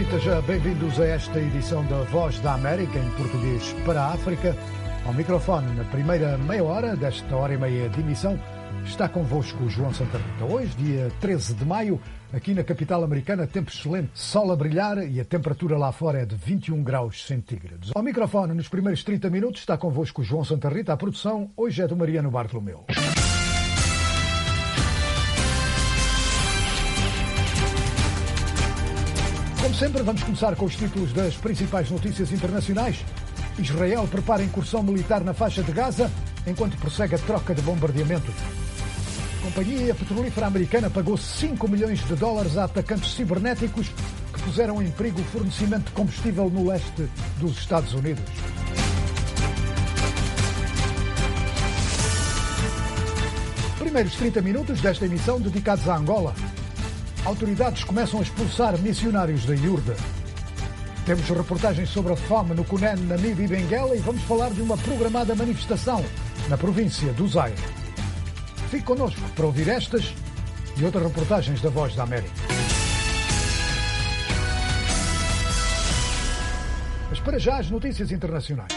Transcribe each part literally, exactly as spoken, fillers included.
Seja bem-vindos a esta edição da Voz da América, em português para a África. Ao microfone, na primeira meia hora desta hora e meia de emissão, está convosco o João Santa Rita. Hoje, dia treze de maio, aqui na capital americana, tempo excelente, sol a brilhar e a temperatura lá fora é de vinte e um graus centígrados. Ao microfone, nos primeiros trinta minutos, está convosco o João Santa Rita. A produção hoje é do Mariano Bartolomeu. Como sempre, vamos começar com os títulos das principais notícias internacionais. Israel prepara incursão militar na faixa de Gaza, enquanto prossegue a troca de bombardeamentos. A Companhia Petrolífera Americana pagou cinco milhões de dólares a atacantes cibernéticos que puseram em perigo o fornecimento de combustível no leste dos Estados Unidos. Primeiros trinta minutos desta emissão dedicados a Angola. Autoridades começam a expulsar missionários da Iurda. Temos reportagens sobre a fome no Cunene, Namibe e Benguela e vamos falar de uma programada manifestação na província do Zaire. Fique connosco para ouvir estas e outras reportagens da Voz da América. Mas para já as notícias internacionais.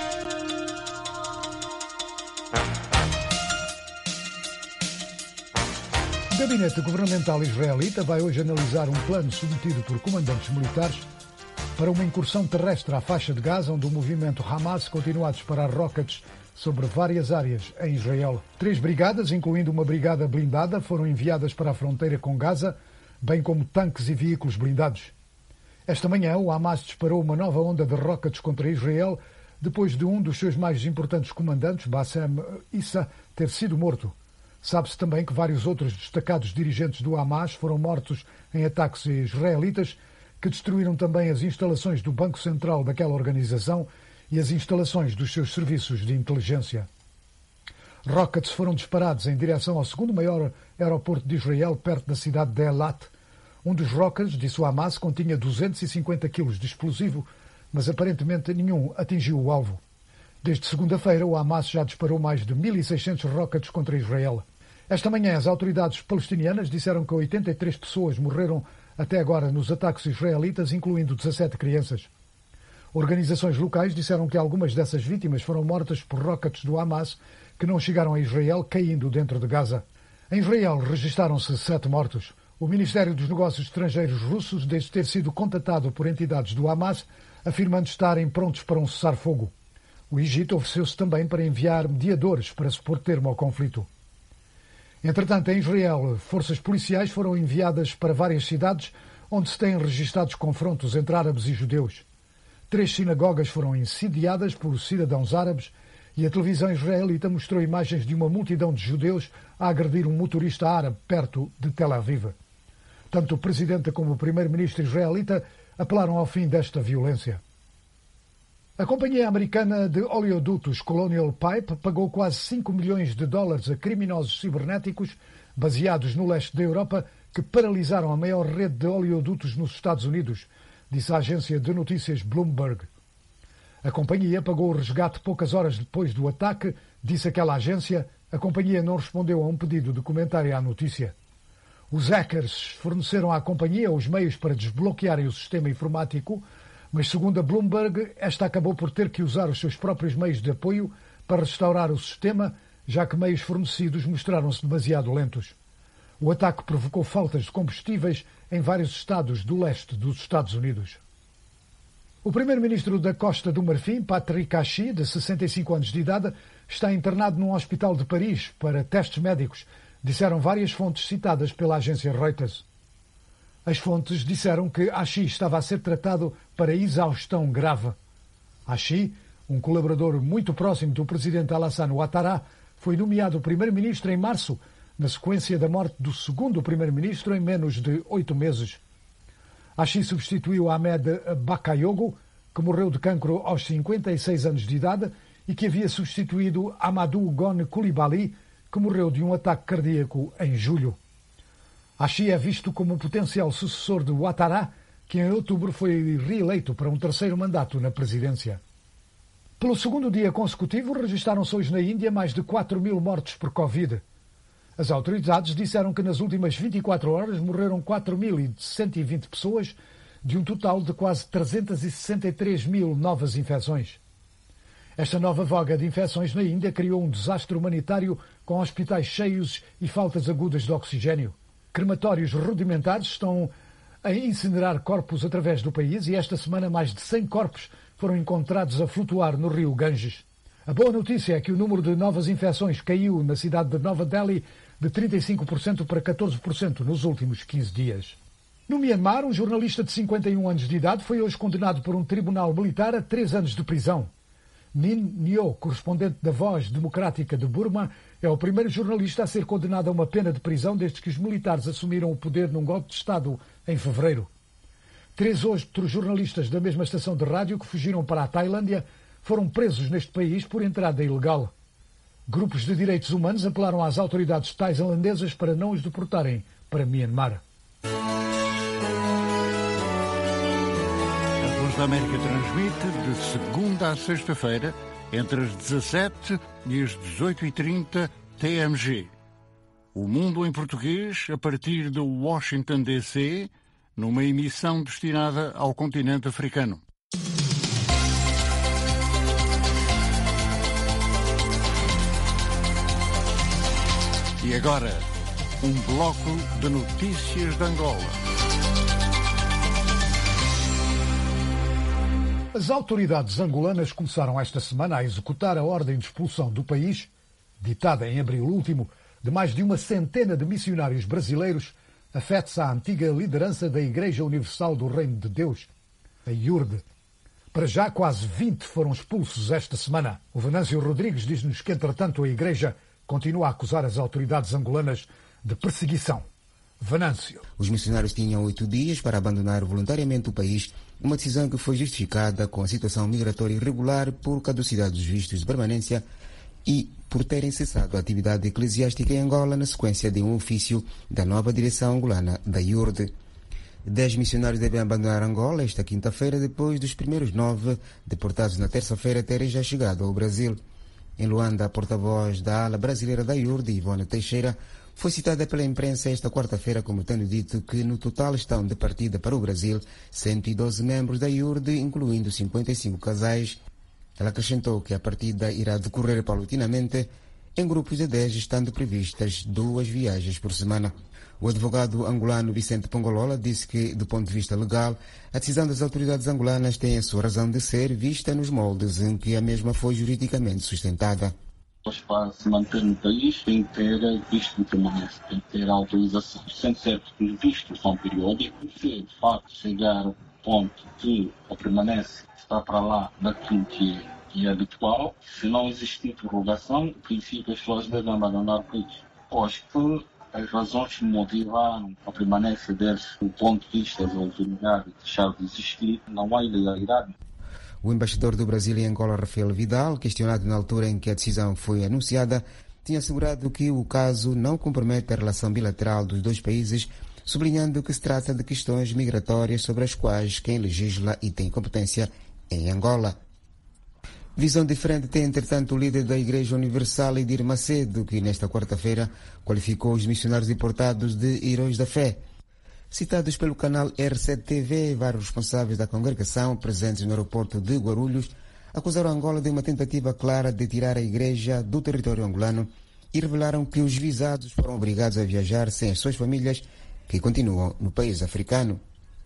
O gabinete governamental israelita vai hoje analisar um plano submetido por comandantes militares para uma incursão terrestre à faixa de Gaza, onde o movimento Hamas continua a disparar rockets sobre várias áreas em Israel. Três brigadas, incluindo uma brigada blindada, foram enviadas para a fronteira com Gaza, bem como tanques e veículos blindados. Esta manhã, o Hamas disparou uma nova onda de rockets contra Israel, depois de um dos seus mais importantes comandantes, Bassem Issa, ter sido morto. Sabe-se também que vários outros destacados dirigentes do Hamas foram mortos em ataques israelitas, que destruíram também as instalações do Banco Central daquela organização e as instalações dos seus serviços de inteligência. Rockets foram disparados em direção ao segundo maior aeroporto de Israel, perto da cidade de Eilat. Um dos rockets, disse o Hamas, continha duzentos e cinquenta quilos de explosivo, mas aparentemente nenhum atingiu o alvo. Desde segunda-feira, o Hamas já disparou mais de mil e seiscentos rockets contra Israel. Esta manhã, as autoridades palestinianas disseram que oitenta e três pessoas morreram até agora nos ataques israelitas, incluindo dezassete crianças. Organizações locais disseram que algumas dessas vítimas foram mortas por rockets do Hamas que não chegaram a Israel, caindo dentro de Gaza. Em Israel registaram-se sete mortos. O Ministério dos Negócios Estrangeiros russos diz ter sido contatado por entidades do Hamas, afirmando estarem prontos para um cessar-fogo. O Egito ofereceu-se também para enviar mediadores para se pôr termo ao conflito. Entretanto, em Israel, forças policiais foram enviadas para várias cidades onde se têm registados confrontos entre árabes e judeus. Três sinagogas foram incendiadas por cidadãos árabes e a televisão israelita mostrou imagens de uma multidão de judeus a agredir um motorista árabe perto de Tel Aviv. Tanto o presidente como o primeiro-ministro israelita apelaram ao fim desta violência. A companhia americana de oleodutos Colonial Pipe pagou quase cinco milhões de dólares a criminosos cibernéticos baseados no leste da Europa que paralisaram a maior rede de oleodutos nos Estados Unidos, disse a agência de notícias Bloomberg. A companhia pagou o resgate poucas horas depois do ataque, disse aquela agência. A companhia não respondeu a um pedido de comentário à notícia. Os hackers forneceram à companhia os meios para desbloquearem o sistema informático, mas, segundo a Bloomberg, esta acabou por ter que usar os seus próprios meios de apoio para restaurar o sistema, já que meios fornecidos mostraram-se demasiado lentos. O ataque provocou faltas de combustíveis em vários estados do leste dos Estados Unidos. O primeiro-ministro da Costa do Marfim, Patrick Achi, de sessenta e cinco anos de idade, está internado num hospital de Paris para testes médicos, disseram várias fontes citadas pela agência Reuters. As fontes disseram que Achi estava a ser tratado para exaustão grave. Achi, um colaborador muito próximo do presidente Alassane Ouattara, foi nomeado primeiro-ministro em março, na sequência da morte do segundo primeiro-ministro em menos de oito meses. Achi substituiu Ahmed Bakayoko, que morreu de cancro aos cinquenta e seis anos de idade, e que havia substituído Amadou Gon Coulibaly, que morreu de um ataque cardíaco em julho. Achi é visto como um potencial sucessor de Ouattara, que em outubro foi reeleito para um terceiro mandato na presidência. Pelo segundo dia consecutivo, registaram-se hoje na Índia mais de quatro mil mortos por Covid. As autoridades disseram que nas últimas vinte e quatro horas morreram quatro mil cento e vinte pessoas, de um total de quase trezentas e sessenta e três mil novas infecções. Esta nova vaga de infecções na Índia criou um desastre humanitário com hospitais cheios e faltas agudas de oxigênio. Crematórios rudimentares estão a incinerar corpos através do país e esta semana mais de cem corpos foram encontrados a flutuar no rio Ganges. A boa notícia é que o número de novas infecções caiu na cidade de Nova Delhi de trinta e cinco por cento para catorze por cento nos últimos quinze dias. No Myanmar, um jornalista de cinquenta e um anos de idade foi hoje condenado por um tribunal militar a três anos de prisão. Min Nyo, correspondente da Voz Democrática de Burma, é o primeiro jornalista a ser condenado a uma pena de prisão desde que os militares assumiram o poder num golpe de Estado em fevereiro. Três outros jornalistas da mesma estação de rádio que fugiram para a Tailândia foram presos neste país por entrada ilegal. Grupos de direitos humanos apelaram às autoridades tailandesas para não os deportarem para Myanmar. A Voz da América transmite de segunda a sexta-feira, entre as dezassete e as dezoito e trinta T M G. O Mundo em Português, a partir de Washington, D C, numa emissão destinada ao continente africano. E agora, um bloco de notícias de Angola. As autoridades angolanas começaram esta semana a executar a ordem de expulsão do país, ditada em abril último, de mais de uma centena de missionários brasileiros afetos à antiga liderança da Igreja Universal do Reino de Deus, a I U R D. Para já, quase vinte foram expulsos esta semana. O Venâncio Rodrigues diz-nos que, entretanto, a Igreja continua a acusar as autoridades angolanas de perseguição. Venâncio. Os missionários tinham oito dias para abandonar voluntariamente o país, uma decisão que foi justificada com a situação migratória irregular por caducidade dos vistos de permanência e por terem cessado a atividade eclesiástica em Angola na sequência de um ofício da nova direção angolana da I U R D. Dez missionários devem abandonar Angola esta quinta-feira, depois dos primeiros nove deportados na terça-feira terem já chegado ao Brasil. Em Luanda, a porta-voz da ala brasileira da I U R D, Ivone Teixeira, foi citada pela imprensa esta quarta-feira como tendo dito que no total estão de partida para o Brasil cento e doze membros da I U R D, incluindo cinquenta e cinco casais. Ela acrescentou que a partida irá decorrer paulatinamente em grupos de dez, estando previstas duas viagens por semana. O advogado angolano Vicente Pongolola disse que, do ponto de vista legal, a decisão das autoridades angolanas tem a sua razão de ser vista nos moldes em que a mesma foi juridicamente sustentada. Para se manter no país tem que ter visto de permanência, tem que ter autorização. Sendo certo que os vistos são periódicos, se de facto chegar ao ponto que a permanência está para lá daquilo que é, que é habitual, se não existir prorrogação, no princípio as pessoas devem abandonar o país. Pois que as razões que motivaram a permanência deles do ponto de vista da autoridade deixar de existir, não há ilegalidade. O embaixador do Brasil em Angola, Rafael Vidal, questionado na altura em que a decisão foi anunciada, tinha assegurado que o caso não compromete a relação bilateral dos dois países, sublinhando que se trata de questões migratórias sobre as quais quem legisla e tem competência em Angola. Visão diferente tem, entretanto, o líder da Igreja Universal, Edir Macedo, que nesta quarta-feira qualificou os missionários deportados de heróis da fé. Citados pelo canal R sete T V, vários responsáveis da congregação presentes no aeroporto de Guarulhos acusaram Angola de uma tentativa clara de tirar a igreja do território angolano e revelaram que os visados foram obrigados a viajar sem as suas famílias, que continuam no país africano.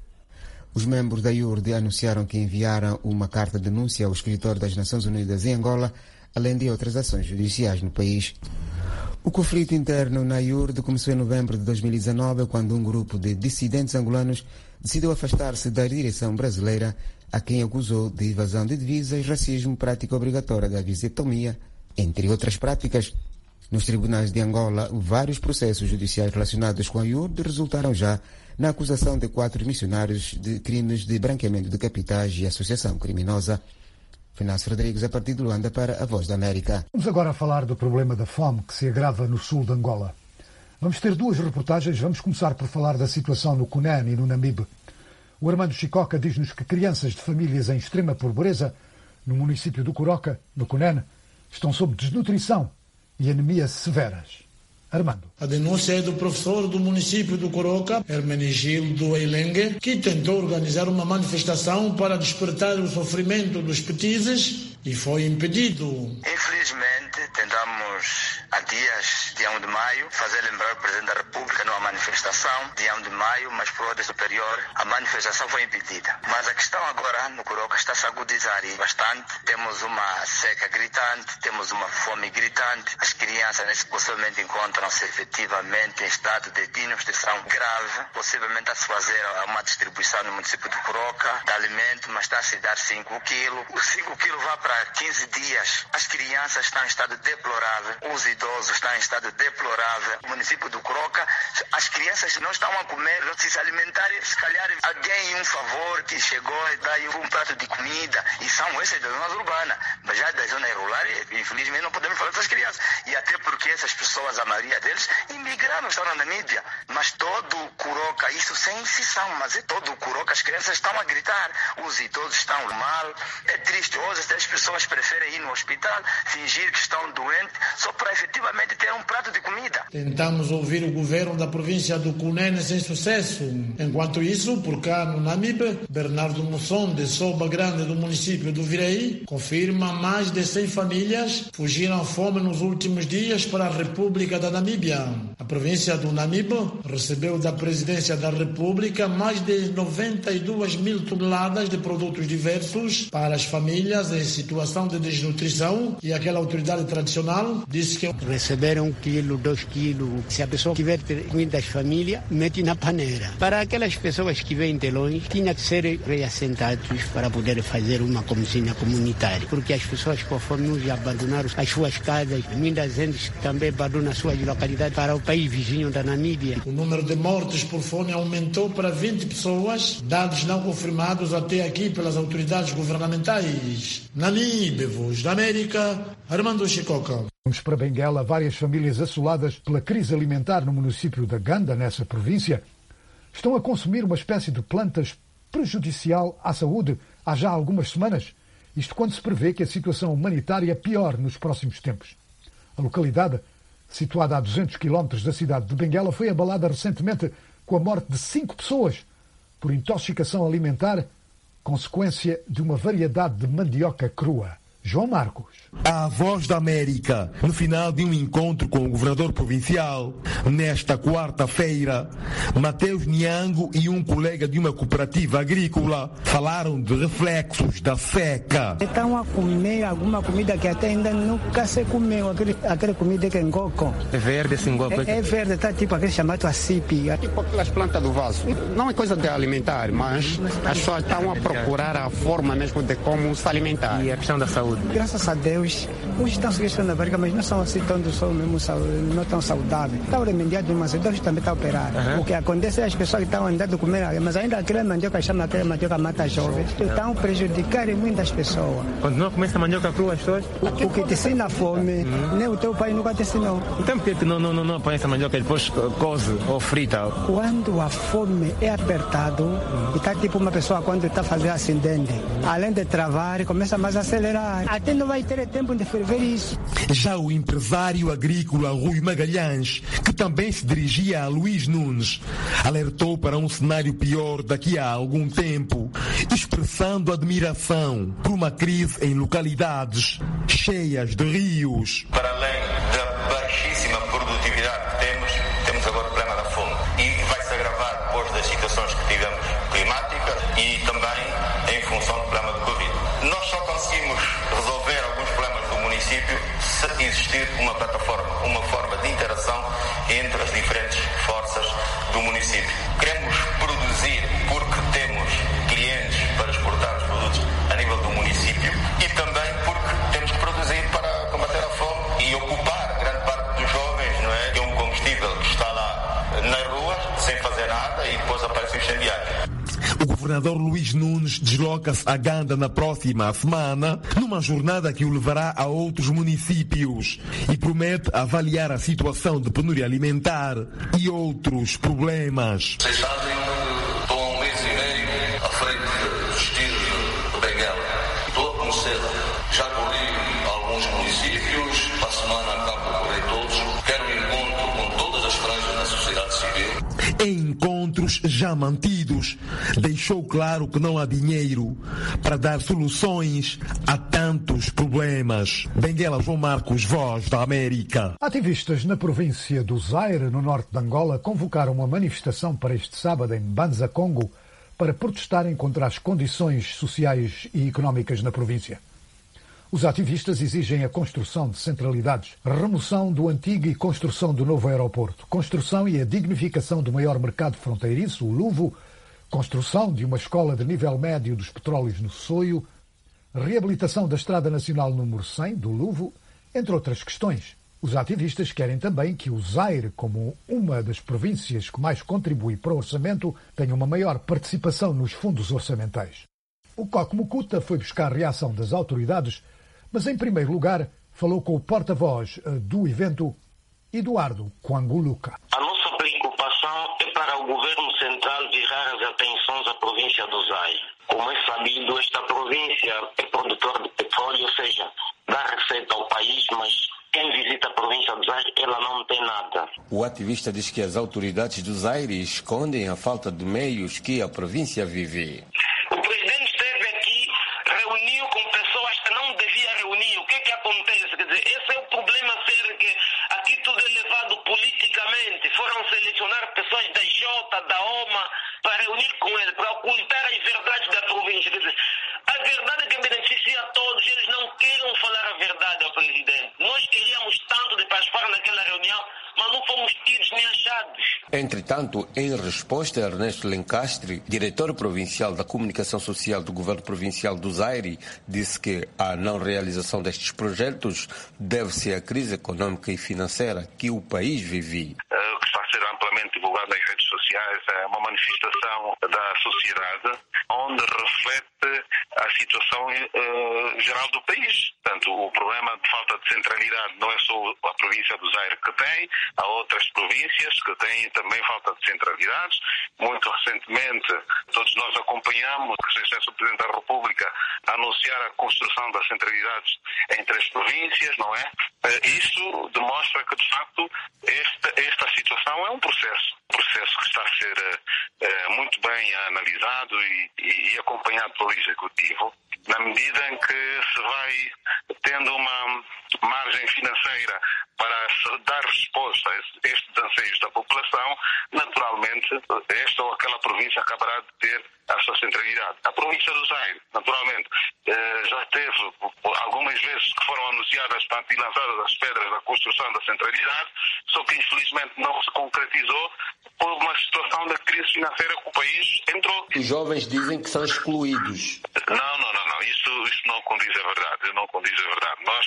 Os membros da I U R D anunciaram que enviaram uma carta de denúncia ao escritório das Nações Unidas em Angola, além de outras ações judiciais no país. O conflito interno na I U R D começou em novembro de dois mil e dezanove, quando um grupo de dissidentes angolanos decidiu afastar-se da direção brasileira, a quem acusou de evasão de divisas, racismo, prática obrigatória da vasectomia, entre outras práticas. Nos tribunais de Angola, vários processos judiciais relacionados com a I U R D resultaram já na acusação de quatro missionários de crimes de branqueamento de capitais e associação criminosa. Venâncio Rodrigues, a partir de Luanda, para a Voz da América. Vamos agora falar do problema da fome que se agrava no sul de Angola. Vamos ter duas reportagens. Vamos começar por falar da situação no Cunene e no Namibe. O Armando Chicoca diz-nos que crianças de famílias em extrema pobreza, no município do Coroca, no Cunene, estão sob desnutrição e anemias severas. Armando. A denúncia é do professor do município do Coroca, Hermenegildo Eilengue, que tentou organizar uma manifestação para despertar o sofrimento dos petizes e foi impedido. Infelizmente, tentamos há dias, dia um de maio, fazer lembrar o Presidente da República numa manifestação, dia um de maio, mas por ordem superior, a manifestação foi impedida. Mas a questão agora no Coroca está-se a agudizar bastante. Temos uma seca gritante, temos uma fome gritante. As crianças nesse possivelmente encontram-se efetivamente em estado de desnutrição grave. Possivelmente a se fazer uma distribuição no município do Coroca de alimento, mas está a se dar cinco quilos. Os cinco quilos vai para quinze dias. As crianças estão em estado deplorável, os idosos estão em estado deplorável. No município do Coroca, as crianças não estão a comer, não se alimentar. Se calhar alguém um favor que chegou e dá um prato de comida, e são essas das zonas urbanas, mas já das zonas rurais, infelizmente não podemos falar dessas crianças. E até porque essas pessoas, a maioria deles, imigraram, estão na Namíbia. Mas todo o Coroca, isso sem exceção, mas é todo o Coroca, as crianças estão a gritar, os idosos estão mal. É triste, hoje as pessoas preferem ir no hospital, fingir que estão doentes, só para efetivamente ter um prato de comida. Tentamos ouvir o governo da província do Cunene sem sucesso. Enquanto isso, por cá no Namibe, Bernardo Musson, de Soba Grande do município do Virei, confirma mais de cem famílias fugiram à fome nos últimos dias para a República da Namíbia. A província do Namibe recebeu da Presidência da República mais de noventa e duas mil toneladas de produtos diversos para as famílias em situação de desnutrição, e aquela autoridade tradicional disse que receberam um quilo, dois quilos. Se a pessoa tiver comida das famílias, mete na panela. Para aquelas pessoas que vêm de longe, tinha que ser reassentados para poder fazer uma cozinha comunitária, porque as pessoas com fome já abandonaram as suas casas, muitas gente também abandonaram as suas localidades para o país vizinho da Namíbia. O número de mortes por fome aumentou para vinte pessoas, dados não confirmados até aqui pelas autoridades governamentais. Namíbia, Voz da América, Armando Chicoca. Vamos para Benguela. Várias famílias assoladas pela crise alimentar no município da Ganda, nessa província, estão a consumir uma espécie de plantas prejudicial à saúde há já algumas semanas. Isto quando se prevê que a situação humanitária piore nos próximos tempos. A localidade, situada a duzentos quilómetros da cidade de Benguela, foi abalada recentemente com a morte de cinco pessoas por intoxicação alimentar, consequência de uma variedade de mandioca crua. João Marcos. A Voz da América, no final de um encontro com o governador provincial, nesta quarta-feira, Mateus Niango e um colega de uma cooperativa agrícola falaram de reflexos da seca. Estão a comer alguma comida que até ainda nunca se comeu, aquele, aquela comida que é ngoko. É verde esse ngoko? É, é verde, está tipo aquele chamado acipe. Tipo aquelas plantas do vaso. Não é coisa de alimentar, mas as pessoas estão a procurar a forma mesmo de como se alimentar. E a questão da saúde. Graças a Deus, uns estão se queixando da barriga, mas não são assim tão, são mesmo, não tão saudáveis. Estão remediados, mas dois também estão operados. Uhum. O que acontece é as pessoas que estão andando a comer, mas ainda aquela mandioca chama aquela mandioca mata jovens, estão prejudicando muitas pessoas. Quando não começa a mandioca crua, as pessoas? O, o que te ensina a fome, uhum. Nem o teu pai nunca te ensinou. Então por que não, não, não, não põe essa mandioca e depois coze ou frita? Quando a fome é apertado, uhum. E está tipo uma pessoa quando está fazendo acidente, uhum. Além de travar, começa mais a acelerar. Até não vai ter tempo de ferver isso. Já o empresário agrícola Rui Magalhães, que também se dirigia a Luís Nunes, alertou para um cenário pior daqui a algum tempo, expressando admiração por uma crise em localidades cheias de rios. Para além da baixíssima produtividade que temos, temos agora o problema da fome. E vai se agravar depois das situações que tivemos climáticas e também em função do problema do Covid. Nós só conseguimos resolver alguns problemas do município se existir uma plataforma, uma forma de interação entre as diferentes forças do município. Queremos produzir porque temos clientes para exportar os produtos a nível do município e também porque temos que produzir para combater a fome e ocupar grande parte dos jovens, não é? Que é um combustível que está lá nas ruas sem fazer nada e depois aparece o incendiário. O governador Luís Nunes desloca-se a Ganda na próxima semana, numa jornada que o levará a outros municípios e promete avaliar a situação de penúria alimentar e outros problemas. Vocês sabem, estou há um mês e meio à frente dos distritos de Benguela. Estou a conhecer, já corri alguns municípios, para a semana acabo de correr todos. Quero um encontro com em encontros já mantidos, deixou claro que não há dinheiro para dar soluções a tantos problemas. Benguela João Marcos, Voz da América. Ativistas na província do Zaire, no norte de Angola, convocaram uma manifestação para este sábado em Banza, Congo, para protestarem contra as condições sociais e económicas na província. Os ativistas exigem a construção de centralidades, remoção do antigo e construção do novo aeroporto, construção e a dignificação do maior mercado fronteiriço, o Luvo, construção de uma escola de nível médio dos petróleos no Soio, reabilitação da Estrada Nacional número cem, do Luvo, entre outras questões. Os ativistas querem também que o Zaire, como uma das províncias que mais contribui para o orçamento, tenha uma maior participação nos fundos orçamentais. O Coque-Mucuta foi buscar a reação das autoridades, mas, em primeiro lugar, falou com o porta-voz do evento, Eduardo Coanguluca. A nossa preocupação é para o governo central virar as atenções à província do Zaire. Como é sabido, esta província é produtora de petróleo, ou seja, dá receita ao país, mas quem visita a província do Zaire, ela não tem nada. O ativista diz que as autoridades do Zaire escondem a falta de meios que a província vive. O presidente esteve aqui, reuniu com pessoas que não devia reunir. O que é que acontece? Quer dizer, esse é o problema sério, que aqui tudo é levado politicamente. Foram selecionar pessoas da Jota, da O M A, para reunir com ele, para ocultar as verdades da província. Quer dizer, a verdade que beneficia a todos, eles não querem falar a verdade ao presidente. Nós queríamos tanto de participar naquela reunião, mas não fomos tidos nem achados. Entretanto, em resposta, Ernesto Lencastre, diretor provincial da comunicação social do governo provincial do Zaire, disse que a não realização destes projetos deve-se à crise econômica e financeira que o país vive. O que está a ser amplamente divulgado nas redes sociais é uma manifestação da sociedade onde reflete a situação uh, geral do país. Portanto, o problema de falta de centralidade não é só a província do Zaire que tem, há outras províncias que têm também falta de centralidades. Muito recentemente, todos nós acompanhamos a Excelência do Presidente da República anunciar a construção das centralidades em três províncias, não é? Uh, isso demonstra que, de facto, esta, esta situação é um processo, um processo que está a ser uh, muito bem analisado e, e, e acompanhado pelo Executivo, na medida em que se vai tendo uma margem financeira para dar resposta a estes anseios da população, naturalmente, esta ou aquela província acabará de ter a sua centralidade. A província do Zaire, naturalmente, já teve algumas vezes que foram anunciadas e lançadas as pedras da construção da centralidade, só que infelizmente não se concretizou por uma situação da crise financeira que o país entrou. Os jovens dizem que são excluídos. Não, não, não, não. Isso, isso não condiz a verdade. Não condiz a verdade. Nós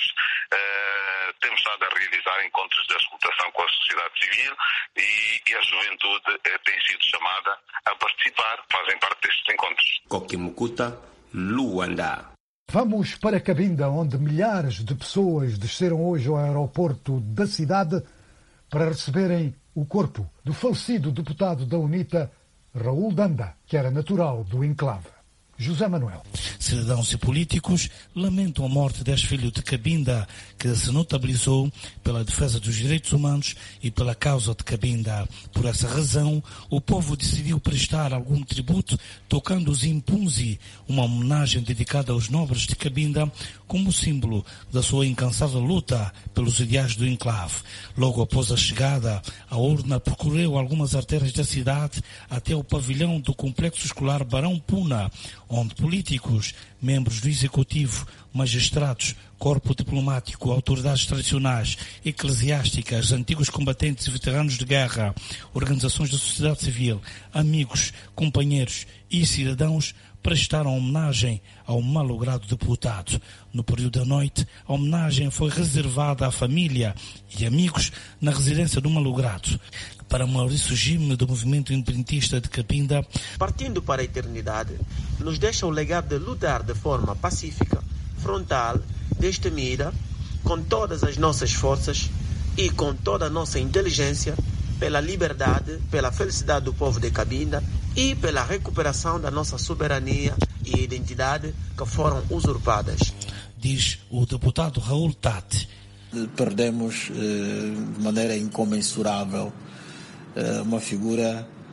uh, temos estado a realizar encontros de escutação com a sociedade civil e, e a juventude uh, tem sido chamada a participar, fazem parte destes encontros. Coque-Mucuta, Luanda. Vamos para Cabinda, onde milhares de pessoas desceram hoje ao aeroporto da cidade para receberem o corpo do falecido deputado da UNITA, Raul Danda, que era natural do enclave. José Manuel. Cidadãos e políticos lamentam a morte deste filho de Cabinda, que se notabilizou pela defesa dos direitos humanos e pela causa de Cabinda. Por essa razão, o povo decidiu prestar algum tributo tocando os Impunzi, uma homenagem dedicada aos nobres de Cabinda, como símbolo da sua incansável luta pelos ideais do enclave. Logo após a chegada, a urna percorreu algumas artérias da cidade até o pavilhão do Complexo Escolar Barão Puna, onde políticos, membros do Executivo, magistrados, corpo diplomático, autoridades tradicionais, eclesiásticas, antigos combatentes e veteranos de guerra, organizações da sociedade civil, amigos, companheiros e cidadãos prestaram homenagem ao malogrado deputado. No período da noite, a homenagem foi reservada à família e amigos na residência do malogrado. Para Maurício Gime, do movimento independentista de Cabinda, partindo para a eternidade, nos deixa o legado de lutar de forma pacífica, frontal, destemida, com todas as nossas forças e com toda a nossa inteligência, pela liberdade, pela felicidade do povo de Cabinda e pela recuperação da nossa soberania e identidade que foram usurpadas. Diz o deputado Raul Tati. Perdemos eh, de maneira incomensurável eh, uma figura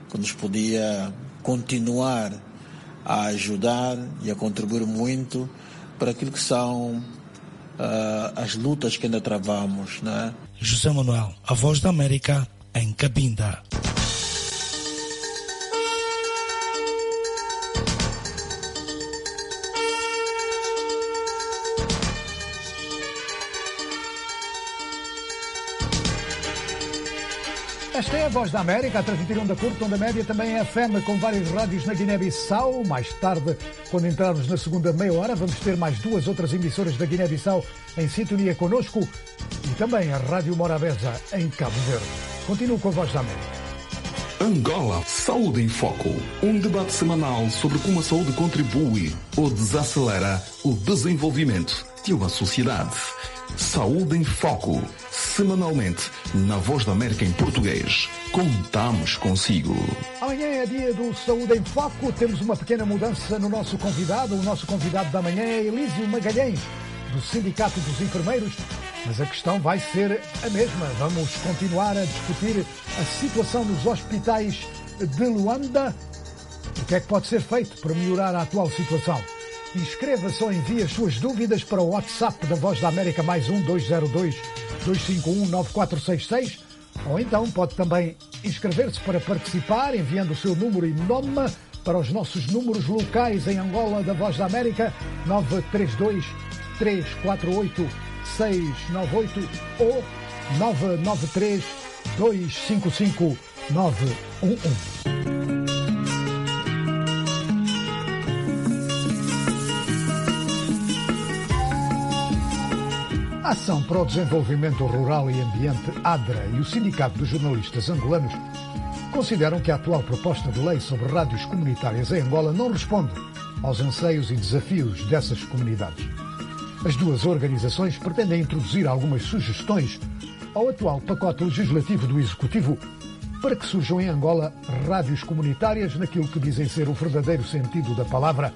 que nos podia continuar a ajudar e a contribuir muito para aquilo que são uh, as lutas que ainda travamos, né? José Manuel, a Voz da América, em Cabinda. Esta é a Voz da América, a transmitir onda curta, onda média, também é F M, com várias rádios na Guiné-Bissau. Mais tarde, quando entrarmos na segunda meia hora, vamos ter mais duas outras emissoras da Guiné-Bissau em sintonia connosco e também a Rádio Morabeza, em Cabo Verde. Continuo com a Voz da América. Angola, Saúde em Foco. Um debate semanal sobre como a saúde contribui ou desacelera o desenvolvimento de uma sociedade. Saúde em Foco. Semanalmente, na Voz da América em português. Contamos consigo. Amanhã é dia do Saúde em Foco. Temos uma pequena mudança no nosso convidado. O nosso convidado da manhã é Elísio Magalhães, do Sindicato dos Enfermeiros. Mas a questão vai ser a mesma. Vamos continuar a discutir a situação nos hospitais de Luanda. O que é que pode ser feito para melhorar a atual situação? Inscreva-se ou envie as suas dúvidas para o WhatsApp da Voz da América, mais um dois zero dois, dois cinco um, nove quatro seis seis. Ou então pode também inscrever-se para participar, enviando o seu número e nome para os nossos números locais em Angola da Voz da América, nove três dois, três quatro oito, seis nove oito ou nove nove três, dois cinco cinco, nove um um. A Ação para o Desenvolvimento Rural e Ambiente, ADRA, e o Sindicato dos Jornalistas Angolanos consideram que a atual proposta de lei sobre rádios comunitárias em Angola não responde aos anseios e desafios dessas comunidades. As duas organizações pretendem introduzir algumas sugestões ao atual pacote legislativo do Executivo para que surjam em Angola rádios comunitárias naquilo que dizem ser o verdadeiro sentido da palavra.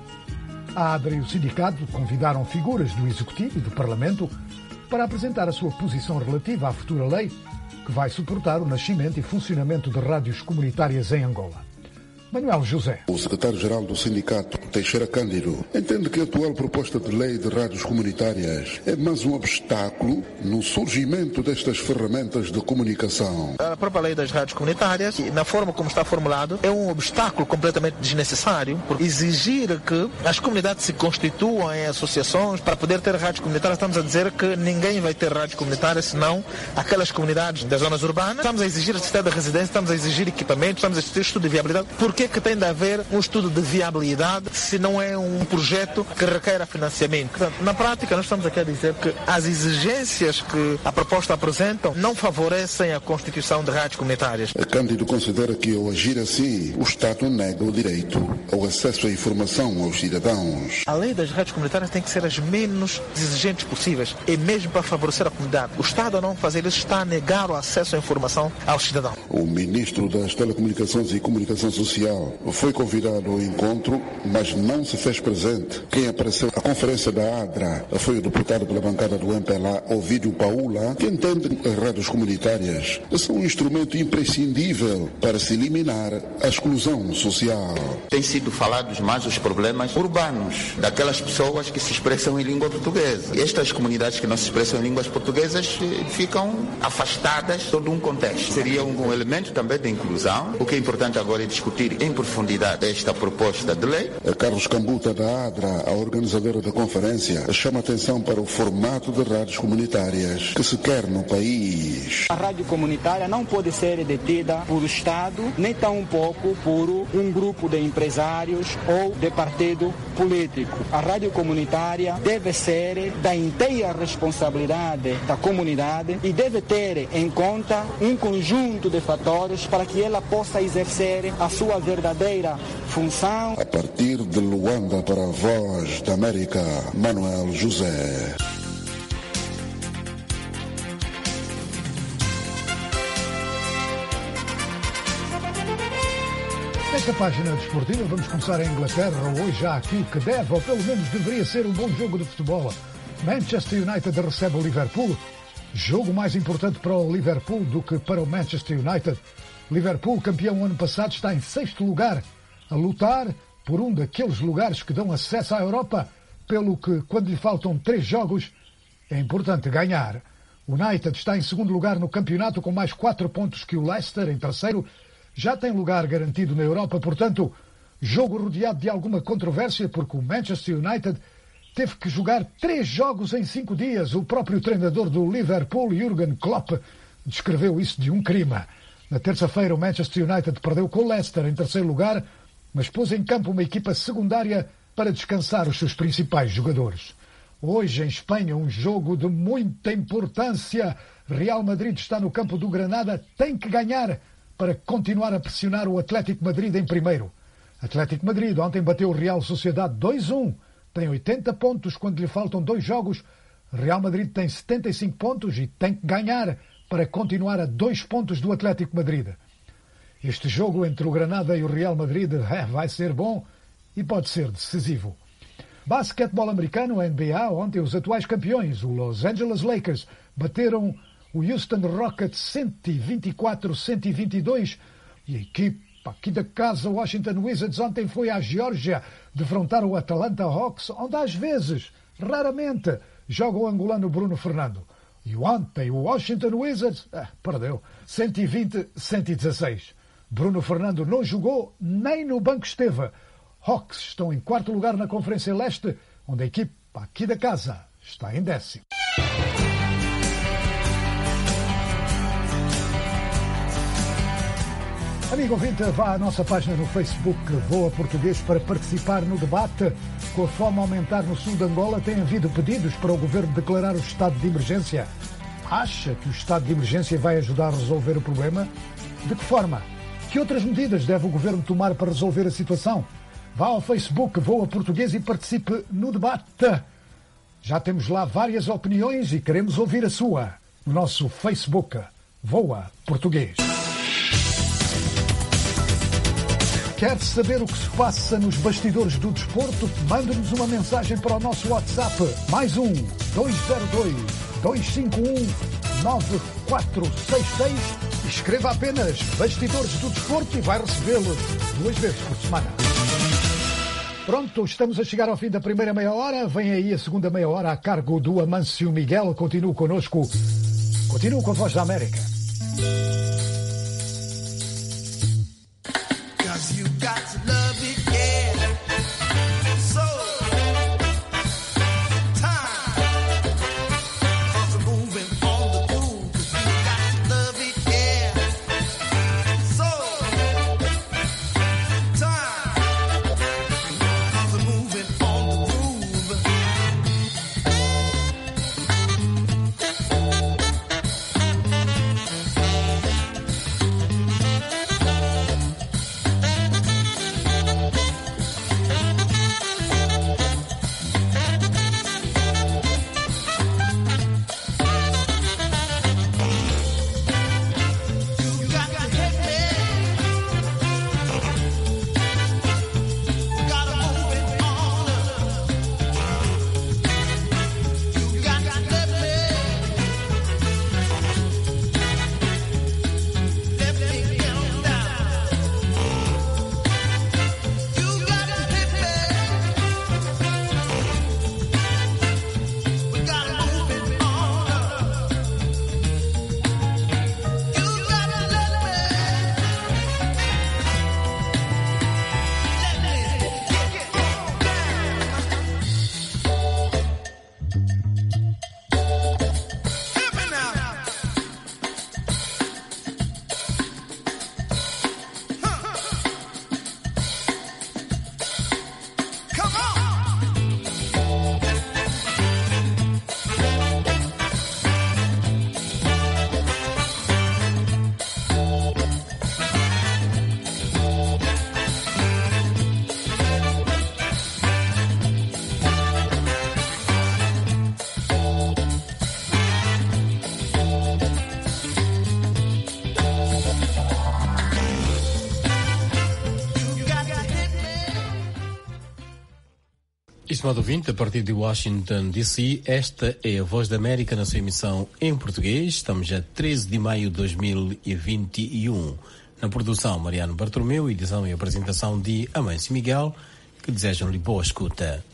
A ADRA e o sindicato convidaram figuras do Executivo e do Parlamento para apresentar a sua posição relativa à futura lei que vai suportar o nascimento e funcionamento de rádios comunitárias em Angola. Manuel José. O secretário-geral do sindicato, Teixeira Cândido, entende que a atual proposta de lei de rádios comunitárias é mais um obstáculo no surgimento destas ferramentas de comunicação. A própria lei das rádios comunitárias, na forma como está formulado, é um obstáculo completamente desnecessário, por exigir que as comunidades se constituam em associações para poder ter rádios comunitárias. Estamos a dizer que ninguém vai ter rádios comunitárias senão aquelas comunidades das zonas urbanas. Estamos a exigir a necessidade de residência, estamos a exigir equipamentos, estamos a exigir estudo de viabilidade. Por que que tem de haver um estudo de viabilidade se não é um projeto que requer financiamento? Portanto, na prática, nós estamos aqui a dizer que as exigências que a proposta apresentam não favorecem a constituição de rádios comunitárias. Cândido considera que, ao agir assim, o Estado nega o direito ao acesso à informação aos cidadãos. A lei das rádios comunitárias tem que ser as menos exigentes possíveis, e mesmo para favorecer a comunidade. O Estado, ao não fazer isso, está a negar o acesso à informação aos cidadãos. O ministro das Telecomunicações e Comunicação Social foi convidado ao encontro, mas não se fez presente. Quem apareceu à conferência da ADRA foi o deputado pela bancada do M P L A, Ovídio Paula, que entende que as rádios comunitárias são um instrumento imprescindível para se eliminar a exclusão social. Tem sido falados mais os problemas urbanos, daquelas pessoas que se expressam em língua portuguesa. E estas comunidades que não se expressam em línguas portuguesas ficam afastadas de todo um contexto. Seria um elemento também de inclusão. O que é importante agora é discutir em profundidade esta proposta de lei. Carlos Cambuta, da ADRA, a organizadora da conferência, chama atenção para o formato de rádios comunitárias que se quer no país. A rádio comunitária não pode ser detida por Estado, nem tão pouco por um grupo de empresários ou de partido político. A rádio comunitária deve ser da inteira responsabilidade da comunidade e deve ter em conta um conjunto de fatores para que ela possa exercer a sua verdadeira função. A partir de Luanda, para a Voz da América, Manuel José. Nesta página desportiva vamos começar em Inglaterra. Hoje há aqui o que deve, ou pelo menos deveria ser, um bom jogo de futebol. Manchester United recebe o Liverpool. Jogo mais importante para o Liverpool do que para o Manchester United. Liverpool, campeão ano passado, está em sexto lugar, a lutar por um daqueles lugares que dão acesso à Europa, pelo que, quando lhe faltam três jogos, é importante ganhar. O United está em segundo lugar no campeonato com mais quatro pontos que o Leicester, em terceiro. Já tem lugar garantido na Europa, portanto, jogo rodeado de alguma controvérsia, porque o Manchester United teve que jogar três jogos em cinco dias. O próprio treinador do Liverpool, Jürgen Klopp, descreveu isso de um crime. Na terça-feira, o Manchester United perdeu com o Leicester em terceiro lugar, mas pôs em campo uma equipa secundária para descansar os seus principais jogadores. Hoje, em Espanha, um jogo de muita importância. Real Madrid está no campo do Granada, tem que ganhar para continuar a pressionar o Atlético Madrid em primeiro. Atlético Madrid ontem bateu o Real Sociedade dois a um. Tem oitenta pontos quando lhe faltam dois jogos. Real Madrid tem setenta e cinco pontos e tem que ganhar para continuar a dois pontos do Atlético Madrid. Este jogo entre o Granada e o Real Madrid é, vai ser bom e pode ser decisivo. Basquetebol americano, N B A, ontem os atuais campeões, o Los Angeles Lakers, bateram o Houston Rockets cento e vinte e quatro a cento e vinte e dois e a equipe aqui da casa, o Washington Wizards, ontem foi à Geórgia defrontar o Atlanta Hawks, onde às vezes, raramente, joga o angolano Bruno Fernando. E ontem o Washington Wizards ah, perdeu cento e vinte a cento e dezasseis. Bruno Fernando não jogou, nem no banco esteve. Hawks estão em quarto lugar na Conferência Leste, onde a equipe aqui da casa está em décimo. Amigo ouvinte, vá à nossa página no Facebook Voa Português para participar no debate. Com a fome a aumentar no sul de Angola, tem havido pedidos para o governo declarar o estado de emergência. Acha que o estado de emergência vai ajudar a resolver o problema? De que forma? Que outras medidas deve o governo tomar para resolver a situação? Vá ao Facebook Voa Português e participe no debate. Já temos lá várias opiniões e queremos ouvir a sua. No nosso Facebook Voa Português. Quer saber o que se passa nos bastidores do desporto? Mande-nos uma mensagem para o nosso WhatsApp. Mais um, dois zero dois, dois cinco um, nove quatro seis seis. Escreva apenas Bastidores do Desporto e vai recebê-los duas vezes por semana. Pronto, estamos a chegar ao fim da primeira meia hora. Vem aí a segunda meia hora a cargo do Amâncio Miguel. Continue connosco. Continue com a Voz da América. You got to love it, yeah. So, time for moving on the groove. You got to love it, yeah. So, time for moving on the groove. Estimado ouvinte, a partir de Washington, D C, esta é a Voz da América na sua emissão em português. Estamos a treze de maio de dois mil e vinte e um. Na produção, Mariano Bartolomeu, edição e apresentação de Amâncio Miguel, que desejam-lhe boa escuta.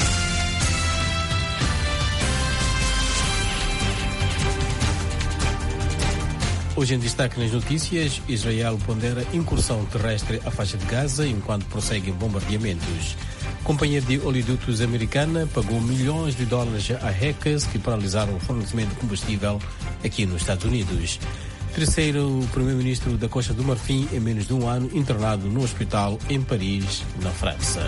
Hoje em destaque nas notícias, Israel pondera incursão terrestre à faixa de Gaza enquanto prosseguem bombardeamentos. Companhia de oleodutos americana pagou milhões de dólares a hackers que paralisaram o fornecimento de combustível aqui nos Estados Unidos. Terceiro primeiro-ministro da Costa do Marfim em menos de um ano internado no hospital em Paris, na França.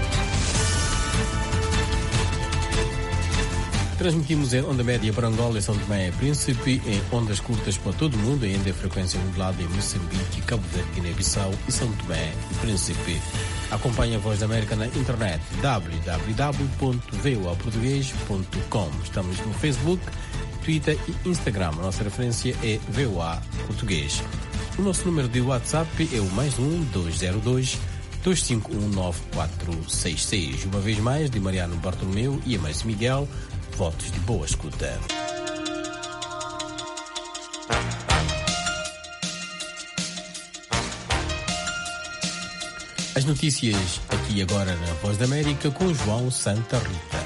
Transmitimos em onda média para Angola e São Tomé e Príncipe, em ondas curtas para todo o mundo, ainda em frequência modulada em Moçambique, Cabo Verde, Guiné-Bissau e São Tomé e Príncipe. Acompanhe a Voz da América na internet w w w ponto v o a português ponto com. Estamos no Facebook, Twitter e Instagram. A nossa referência é V O A Português. O nosso número de WhatsApp é o mais um dois zero dois, dois cinco um, nove quatro seis seis. Uma vez mais, de Mariano Bartolomeu e Amâncio Miguel, votos de boa escuta. As notícias aqui agora na Voz da América com João Santa Rita.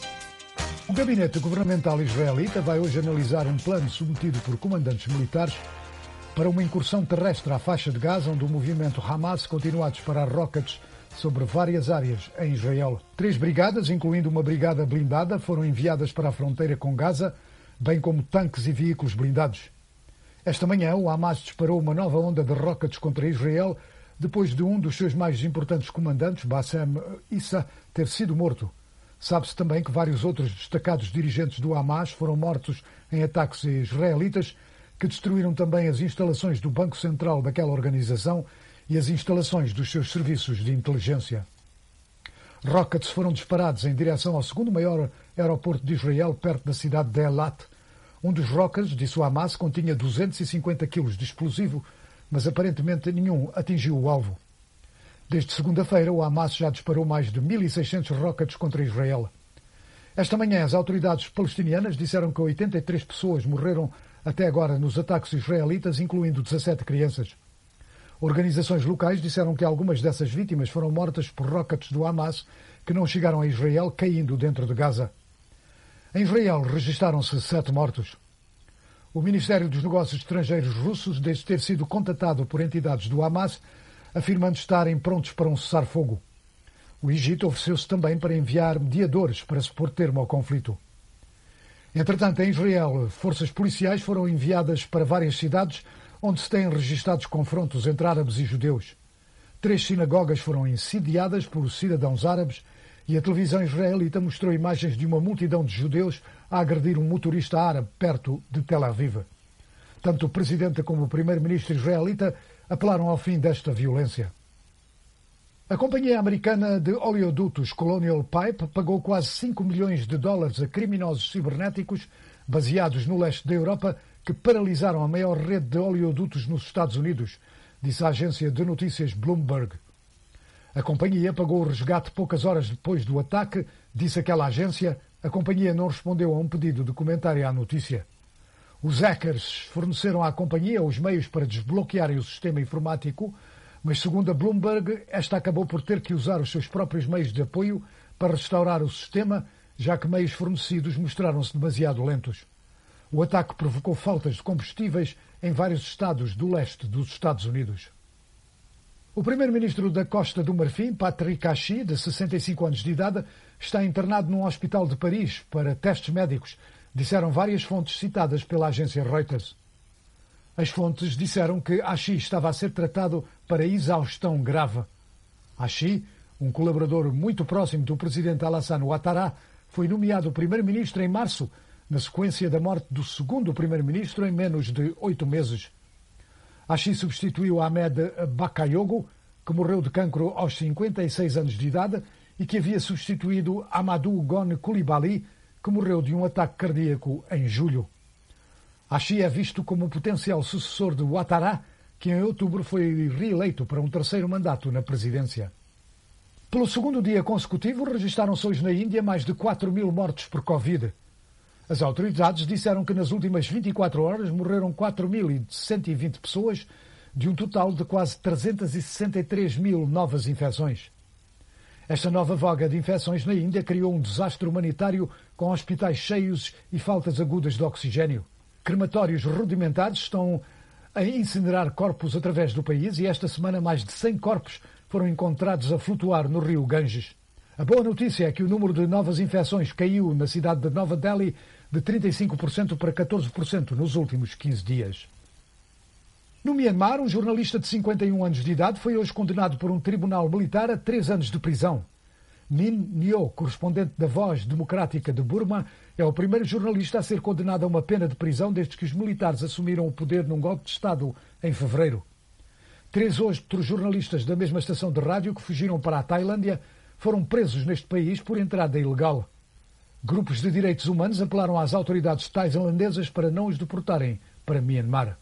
O gabinete governamental israelita vai hoje analisar um plano submetido por comandantes militares para uma incursão terrestre à faixa de Gaza, onde o movimento Hamas continua a disparar rockets sobre várias áreas em Israel. Três brigadas, incluindo uma brigada blindada, foram enviadas para a fronteira com Gaza, bem como tanques e veículos blindados. Esta manhã, o Hamas disparou uma nova onda de rockets contra Israel, depois de um dos seus mais importantes comandantes, Bassem Issa, ter sido morto. Sabe-se também que vários outros destacados dirigentes do Hamas foram mortos em ataques israelitas, que destruíram também as instalações do Banco Central daquela organização e as instalações dos seus serviços de inteligência. Rockets foram disparados em direção ao segundo maior aeroporto de Israel, perto da cidade de Eilat. Um dos rockets, disse o Hamas, continha duzentos e cinquenta quilos de explosivo, mas aparentemente nenhum atingiu o alvo. Desde segunda-feira, o Hamas já disparou mais de mil e seiscentos rockets contra Israel. Esta manhã, as autoridades palestinianas disseram que oitenta e três pessoas morreram até agora nos ataques israelitas, incluindo dezassete crianças. Organizações locais disseram que algumas dessas vítimas foram mortas por rockets do Hamas que não chegaram a Israel, caindo dentro de Gaza. Em Israel registaram-se sete mortos. O Ministério dos Negócios Estrangeiros russos diz ter sido contatado por entidades do Hamas, afirmando estarem prontos para um cessar-fogo. O Egito ofereceu-se também para enviar mediadores para se pôr termo ao conflito. Entretanto, em Israel, forças policiais foram enviadas para várias cidades onde se têm registados confrontos entre árabes e judeus. Três sinagogas foram incendiadas por cidadãos árabes e a televisão israelita mostrou imagens de uma multidão de judeus a agredir um motorista árabe perto de Tel Aviv. Tanto o presidente como o primeiro-ministro israelita apelaram ao fim desta violência. A companhia americana de oleodutos Colonial Pipe pagou quase cinco milhões de dólares a criminosos cibernéticos baseados no leste da Europa que paralisaram a maior rede de oleodutos nos Estados Unidos, disse a agência de notícias Bloomberg. A companhia pagou o resgate poucas horas depois do ataque, disse aquela agência. A companhia não respondeu a um pedido de comentário à notícia. Os hackers forneceram à companhia os meios para desbloquearem o sistema informático, mas, segundo a Bloomberg, esta acabou por ter que usar os seus próprios meios de apoio para restaurar o sistema, já que meios fornecidos mostraram-se demasiado lentos. O ataque provocou faltas de combustíveis em vários estados do leste dos Estados Unidos. O primeiro-ministro da Costa do Marfim, Patrick Achi, de sessenta e cinco anos de idade, está internado num hospital de Paris para testes médicos, disseram várias fontes citadas pela agência Reuters. As fontes disseram que Achi estava a ser tratado para exaustão grave. Achi, um colaborador muito próximo do presidente Alassane Ouattara, foi nomeado primeiro-ministro em março, na sequência da morte do segundo primeiro-ministro em menos de oito meses. Achi substituiu Ahmed Bakayoko, que morreu de cancro aos cinquenta e seis anos de idade e que havia substituído Amadou Gon Coulibaly, que morreu de um ataque cardíaco em julho. Achi é visto como um potencial sucessor de Ouattara, que em outubro foi reeleito para um terceiro mandato na presidência. Pelo segundo dia consecutivo, registaram-se hoje na Índia mais de quatro mil mortes por Covid. As autoridades disseram que nas últimas vinte e quatro horas morreram quatro mil cento e vinte pessoas, de um total de quase trezentas e sessenta e três mil novas infecções. Esta nova vaga de infecções na Índia criou um desastre humanitário com hospitais cheios e faltas agudas de oxigênio. Crematórios rudimentares estão a incinerar corpos através do país e esta semana mais de cem corpos foram encontrados a flutuar no rio Ganges. A boa notícia é que o número de novas infecções caiu na cidade de Nova Delhi de trinta e cinco por cento para catorze por cento nos últimos quinze dias. No Myanmar, um jornalista de cinquenta e um anos de idade foi hoje condenado por um tribunal militar a três anos de prisão. Min Nyo, correspondente da Voz Democrática de Burma, é o primeiro jornalista a ser condenado a uma pena de prisão desde que os militares assumiram o poder num golpe de Estado em fevereiro. Três outros jornalistas da mesma estação de rádio que fugiram para a Tailândia foram presos neste país por entrada ilegal. Grupos de direitos humanos apelaram às autoridades tailandesas para não os deportarem para Myanmar.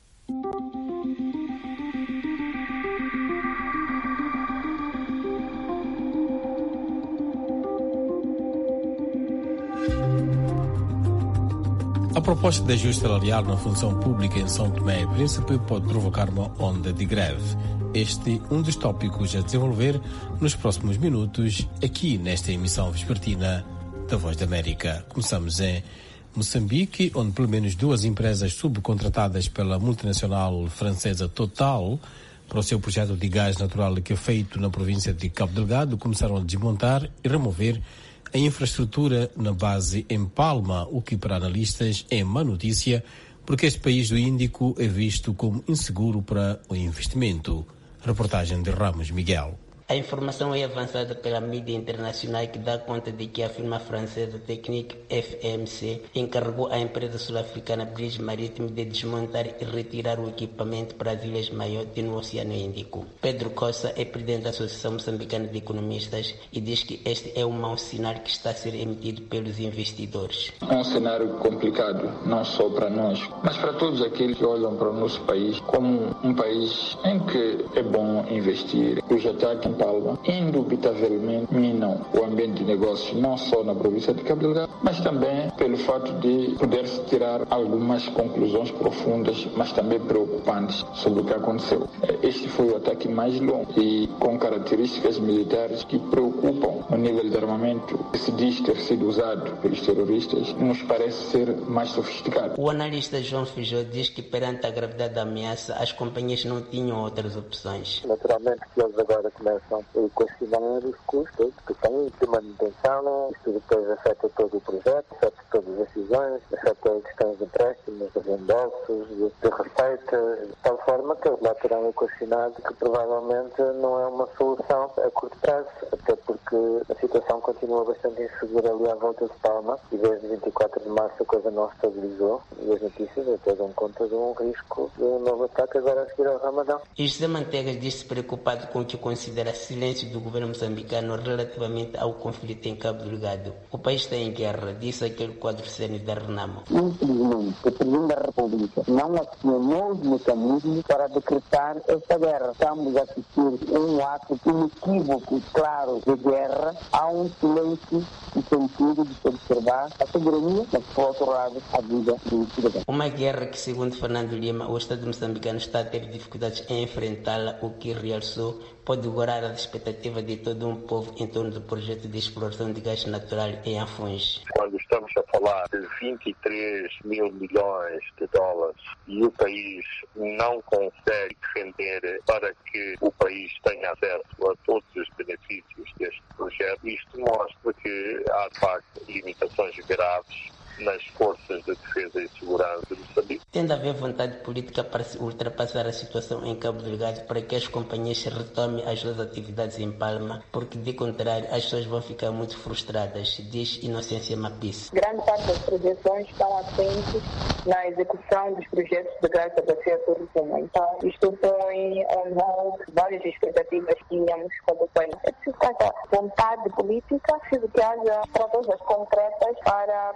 A proposta de ajuste salarial na função pública em São Tomé e Príncipe pode provocar uma onda de greve. Este é um dos tópicos a desenvolver nos próximos minutos, aqui nesta emissão vespertina da Voz da América. Começamos em Moçambique, onde pelo menos duas empresas subcontratadas pela multinacional francesa Total para o seu projeto de gás natural que é feito na província de Cabo Delgado começaram a desmontar e remover a infraestrutura na base em Palma, o que para analistas é má notícia, porque este país do Índico é visto como inseguro para o investimento. Reportagem de Ramos Miguel. A informação é avançada pela mídia internacional que dá conta de que a firma francesa Technique F M C encarregou a empresa sul-africana Bridge Maritime de desmontar e retirar o equipamento para as Ilhas Mayotte no Oceano Índico. Pedro Costa é presidente da Associação Moçambicana de Economistas e diz que este é um mau sinal que está a ser emitido pelos investidores. É um cenário complicado, não só para nós, mas para todos aqueles que olham para o nosso país como um país em que é bom investir. Os ataques Palma, indubitavelmente minam o ambiente de negócios não só na província de Cabo Delgado, mas também pelo fato de poder-se tirar algumas conclusões profundas, mas também preocupantes sobre o que aconteceu. Este foi o ataque mais longo e com características militares que preocupam. O nível de armamento que se diz ter sido usado pelos terroristas nos parece ser mais sofisticado. O analista João Feijó diz que perante a gravidade da ameaça, as companhias não tinham outras opções. Naturalmente que eles agora começam a questionar os custos que têm de manutenção, isto depois afeta todo o projeto, afeta todas as decisões, afeta questões de empréstimos, de reembolsos, de, de receitas, de tal forma que eles lá terão equacionado que provavelmente não é uma solução a curto prazo, até porque a situação continua bastante insegura ali à volta de Palma e desde vinte e quatro de março a coisa não estabilizou e as notícias até dão conta de um risco de um novo ataque agora a seguir ao Ramadão. E José Manteigas diz-se preocupado com o que considera silêncio do governo moçambicano relativamente ao conflito em Cabo Delgado. O país está em guerra, disse aquele quadro sério da Renamo. Infelizmente, o Presidente da República não acionou os mecanismos para decretar esta guerra. Estamos a assistir um ato inequívoco, claro, de guerra. Há um silêncio no sentido de se observar a soberania, mas, por outro lado, a vida do cidadão. Uma guerra que, segundo Fernando Lima, o Estado moçambicano está a ter dificuldades em enfrentá-la, o que realçou pode gorar as expectativas de todo um povo em torno do projeto de exploração de gás natural em Afuns. Quando estamos a falar de vinte e três mil milhões de dólares e o país não consegue render para que o país tenha acesso a todos os benefícios deste projeto, isto mostra que há, de facto, limitações graves nas forças de defesa e segurança de Moçambique. Tende a haver vontade política para se ultrapassar a situação em Cabo Delgado para que as companhias retomem as suas atividades em Palma, porque de contrário as pessoas vão ficar muito frustradas, diz Inocência Mapice. Grande parte das projeções estão assentes na execução dos projetos de gás da bacia turística. Então, isto põe on hold várias expectativas que tínhamos como país. É preciso que haja vontade política, é preciso que haja estratégias concretas para contornar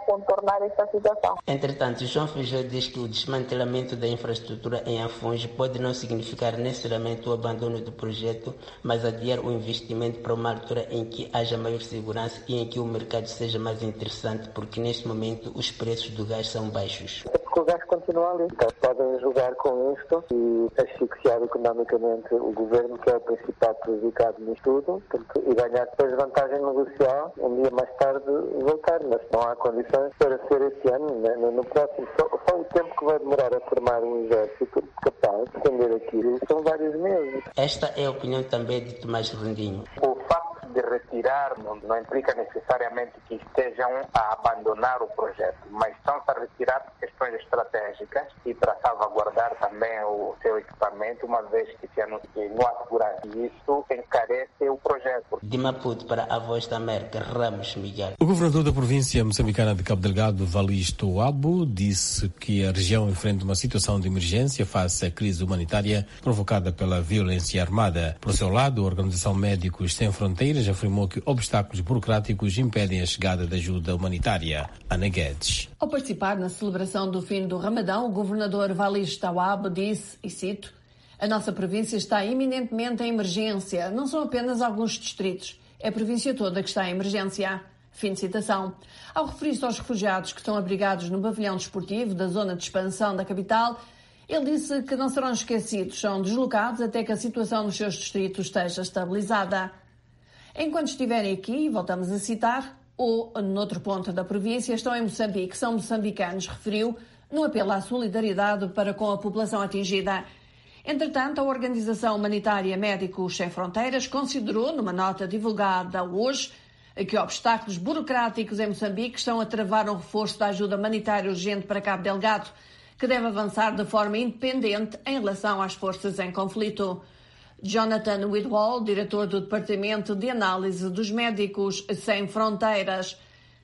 contornar esta situação. Entretanto, João Feijó diz que o desmantelamento da infraestrutura em Afungi pode não significar necessariamente o abandono do projeto, mas adiar o investimento para uma altura em que haja maior segurança e em que o mercado seja mais interessante, porque neste momento os preços do gás são baixos. O gás continua ali, então podem jogar com isto e asfixiar economicamente o governo, que é o principal prejudicado nisto tudo, e ganhar depois vantagem negocial, um dia mais tarde voltar, mas não há condições para ser este ano, né? no, no próximo, só, só o tempo que vai demorar a formar um exército capaz de defender aquilo são vários meses. Esta é a opinião também de Tomás Rondinho. O facto de retirar não, não implica necessariamente que estejam a abandonar o projeto, mas estão-se a retirar por questões estratégicas e para salvaguardar também o seu equipamento, uma vez que se anuncia não há segurança. E isso encarece o projeto. De Maputo para a Voz da América, Ramos Miguel. O governador da província moçambicana de Cabo Delgado, Valisto Abo, disse que a região enfrenta uma situação de emergência face à crise humanitária provocada pela violência armada. Por seu lado, a Organização Médicos Sem Fronteiras afirmou que obstáculos burocráticos impedem a chegada de ajuda humanitária. Ana Guedes. Ao participar na celebração do fim do Ramadão, o governador Valisto Abo disse, e cito, a nossa província está iminentemente em emergência. Não são apenas alguns distritos, é a província toda que está em emergência. Fim de citação. Ao referir-se aos refugiados que estão abrigados no pavilhão desportivo da zona de expansão da capital, ele disse que não serão esquecidos, são deslocados até que a situação nos seus distritos esteja estabilizada. Enquanto estiverem aqui, voltamos a citar, ou noutro ponto da província, estão em Moçambique, são moçambicanos, referiu, no apelo à solidariedade para com a população atingida. Entretanto, a Organização Humanitária Médicos Sem Fronteiras considerou, numa nota divulgada hoje, que obstáculos burocráticos em Moçambique estão a travar um reforço da ajuda humanitária urgente para Cabo Delgado, que deve avançar de forma independente em relação às forças em conflito. Jonathan Whitwell, diretor do Departamento de Análise dos Médicos Sem Fronteiras,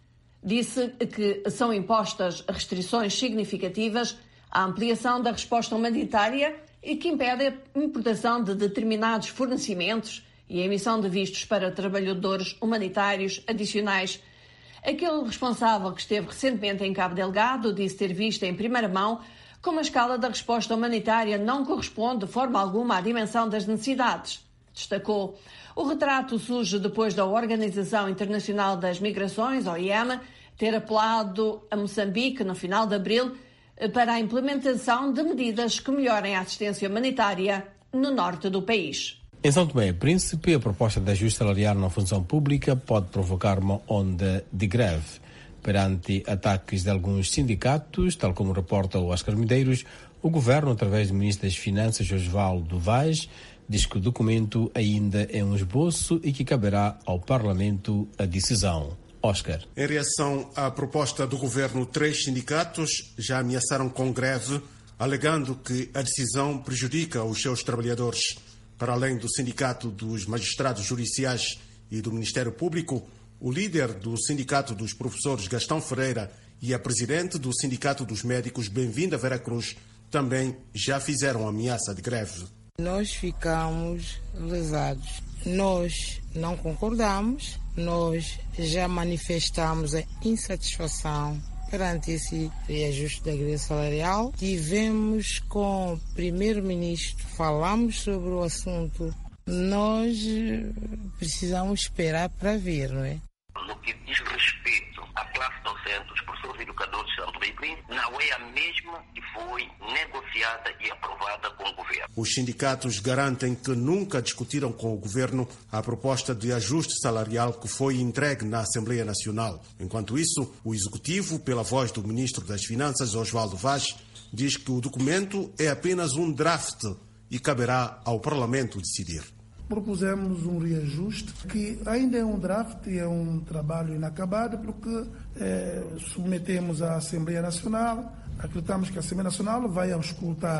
disse que são impostas restrições significativas à ampliação da resposta humanitária e que impede a importação de determinados fornecimentos e a emissão de vistos para trabalhadores humanitários adicionais. Aquele responsável que esteve recentemente em Cabo Delgado disse ter visto em primeira mão como a escala da resposta humanitária não corresponde de forma alguma à dimensão das necessidades. Destacou. O retrato surge depois da Organização Internacional das Migrações, O I M, ter apelado a Moçambique, no final de abril, para a implementação de medidas que melhorem a assistência humanitária no norte do país. Em São Tomé e Príncipe, a proposta de ajuste salarial na função pública pode provocar uma onda de greve. Perante ataques de alguns sindicatos, tal como reporta o Oscar Medeiros, o governo, através do ministro das Finanças, Osvaldo Vaz, diz que o documento ainda é um esboço e que caberá ao Parlamento a decisão. Oscar. Em reação à proposta do governo, três sindicatos já ameaçaram com greve, alegando que a decisão prejudica os seus trabalhadores. Para além do Sindicato dos Magistrados Judiciais e do Ministério Público, o líder do Sindicato dos Professores, Gastão Ferreira, e a presidente do Sindicato dos Médicos, Bem-vinda Vera Cruz, também já fizeram ameaça de greve. Nós ficamos lesados. Nós não concordamos, nós já manifestamos a insatisfação perante esse reajuste da greve salarial. Tivemos com o primeiro-ministro, falamos sobre o assunto. Nós precisamos esperar para ver, não é? No que diz respeito à classe docente, os professores e educadores de São Tomé e Príncipe, não é a mesma que foi negociada e aprovada com o governo. Os sindicatos garantem que nunca discutiram com o governo a proposta de ajuste salarial que foi entregue na Assembleia Nacional. Enquanto isso, o Executivo, pela voz do Ministro das Finanças, Osvaldo Vaz, diz que o documento é apenas um draft e caberá ao Parlamento decidir. Propusemos um reajuste que ainda é um draft e é um trabalho inacabado porque é, submetemos à Assembleia Nacional, acreditamos que a Assembleia Nacional vai auscultar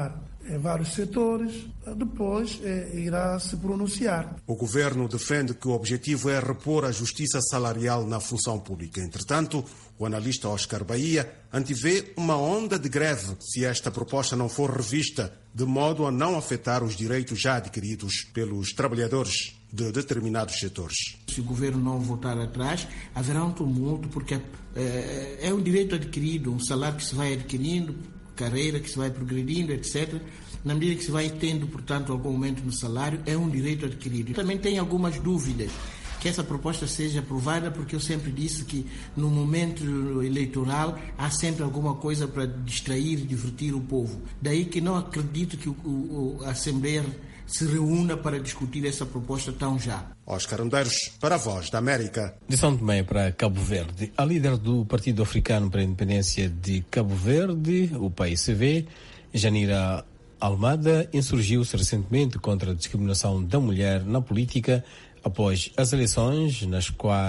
em vários setores, depois é, irá se pronunciar. O governo defende que o objetivo é repor a justiça salarial na função pública. Entretanto, o analista Oscar Bahia antevê uma onda de greve se esta proposta não for revista, de modo a não afetar os direitos já adquiridos pelos trabalhadores de determinados setores. Se o governo não voltar atrás, haverá um tumulto, porque é, é um direito adquirido, um salário que se vai adquirindo, carreira que se vai progredindo, etcétera. Na medida que se vai tendo, portanto, algum aumento no salário, é um direito adquirido. Eu também tenho algumas dúvidas que essa proposta seja aprovada, porque eu sempre disse que no momento eleitoral há sempre alguma coisa para distrair e divertir o povo. Daí que não acredito que o, o, a Assembleia se reúna para discutir essa proposta tão já. Oscar Ondeiros, para a Voz da América. De São Tomé para Cabo Verde, a líder do Partido Africano para a Independência de Cabo Verde, o P I C V, Janira Almada, insurgiu-se recentemente contra a discriminação da mulher na política após as eleições, nas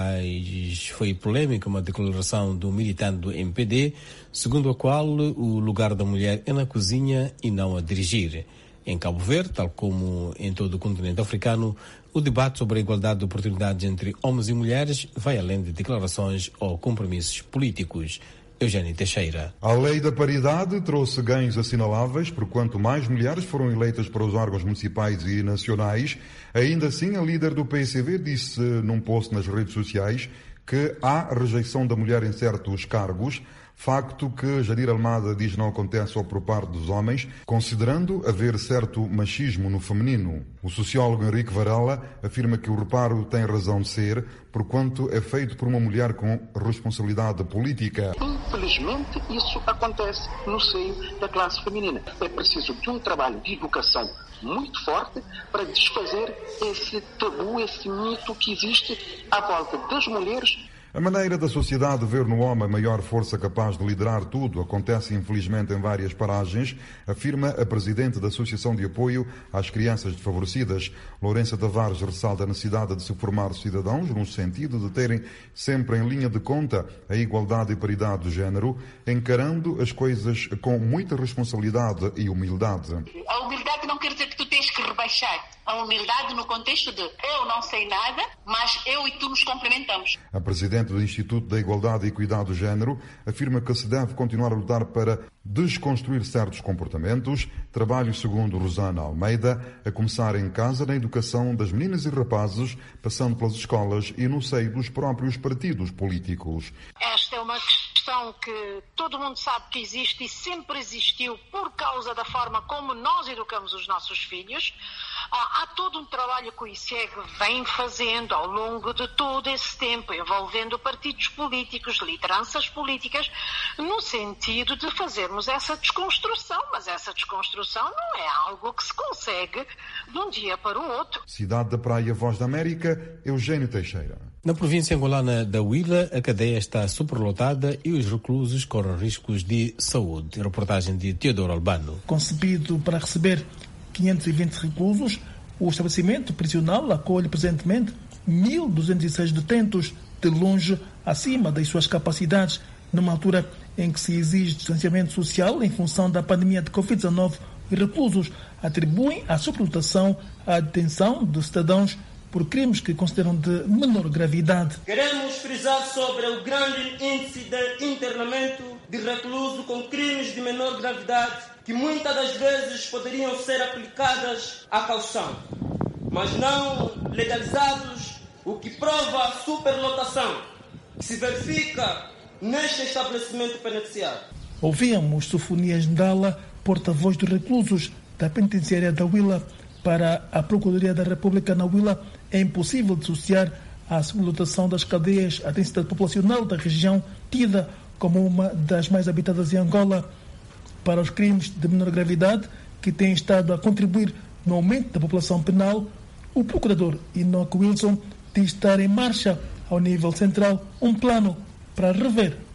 quais foi polémica uma declaração do militante do M P D, segundo a qual o lugar da mulher é na cozinha e não a dirigir. Em Cabo Verde, tal como em todo o continente africano, o debate sobre a igualdade de oportunidades entre homens e mulheres vai além de declarações ou compromissos políticos. Eugênio Teixeira. A lei da paridade trouxe ganhos assinaláveis, por quanto mais mulheres foram eleitas para os órgãos municipais e nacionais. Ainda assim, a líder do P C V disse num post nas redes sociais que há rejeição da mulher em certos cargos, facto que Janira Almada diz não acontece só por parte dos homens, considerando haver certo machismo no feminino. O sociólogo Henrique Varela afirma que o reparo tem razão de ser, porquanto é feito por uma mulher com responsabilidade política. Infelizmente, isso acontece no seio da classe feminina. É preciso de um trabalho de educação muito forte para desfazer esse tabu, esse mito que existe à volta das mulheres. A maneira da sociedade ver no homem a maior força capaz de liderar tudo acontece infelizmente em várias paragens, afirma a presidente da Associação de Apoio às Crianças Desfavorecidas. Lourença Tavares ressalta a necessidade de se formar cidadãos no sentido de terem sempre em linha de conta a igualdade e paridade de género, encarando as coisas com muita responsabilidade e humildade. A humildade não quer dizer que tu tens que rebaixar. A humildade no contexto de eu não sei nada, mas eu e tu nos complementamos. A presidente do Instituto da Igualdade e Equidade de Género afirma que se deve continuar a lutar para desconstruir certos comportamentos. Trabalho, segundo Rosana Almeida, a começar em casa, na educação das meninas e rapazes, passando pelas escolas e no seio dos próprios partidos políticos. Esta é uma questão que todo mundo sabe que existe e sempre existiu por causa da forma como nós educamos os nossos filhos. Há, há todo um trabalho que o I C E G vem fazendo ao longo de todo esse tempo, envolvendo partidos políticos, lideranças políticas, no sentido de fazermos essa desconstrução, mas essa desconstrução não é algo que se consegue de um dia para o outro. Cidade da Praia, Voz da América, Eugênio Teixeira. Na província angolana da Huila, a cadeia está superlotada e os reclusos correm riscos de saúde. Reportagem de Teodoro Albano. Concebido para receber quinhentos e vinte reclusos, o estabelecimento prisional acolhe presentemente mil duzentos e seis detentos, de longe acima das suas capacidades, numa altura em que se exige distanciamento social em função da pandemia de covid dezenove. Os reclusos atribuem a superlotação à detenção de cidadãos por crimes que consideram de menor gravidade. Queremos frisar sobre o grande índice de internamento de recluso com crimes de menor gravidade, que muitas das vezes poderiam ser aplicadas à caução, mas não legalizados, o que prova a superlotação que se verifica neste estabelecimento penitenciário. Ouvíamos Sofonias Ndala, porta-voz dos reclusos da penitenciária da Huila. Para a Procuradoria da República na Huila, é impossível dissociar a superlotação das cadeias à densidade populacional da região, tida como uma das mais habitadas em Angola. Para os crimes de menor gravidade, que têm estado a contribuir no aumento da população penal, o procurador Enoch Wilson diz estar em marcha, ao nível central, um plano para rever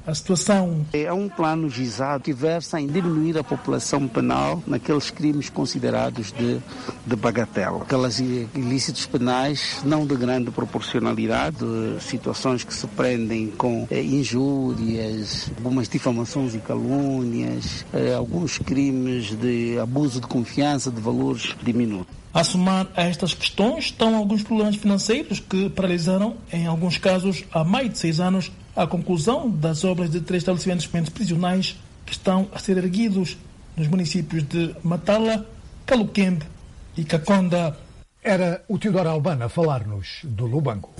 a situação. É um plano visado que versa em diminuir a população penal naqueles crimes considerados de, de bagatela. Aquelas ilícitos penais não de grande proporcionalidade, situações que se prendem com eh, injúrias, algumas difamações e calúnias, eh, alguns crimes de abuso de confiança de valores diminutos. A somar a estas questões estão alguns problemas financeiros que paralisaram, em alguns casos, há mais de seis anos, a conclusão das obras de três estabelecimentos prisionais que estão a ser erguidos nos municípios de Matala, Caluquembe e Caconda. Era o Teodoro Albano a falar-nos do Lubango.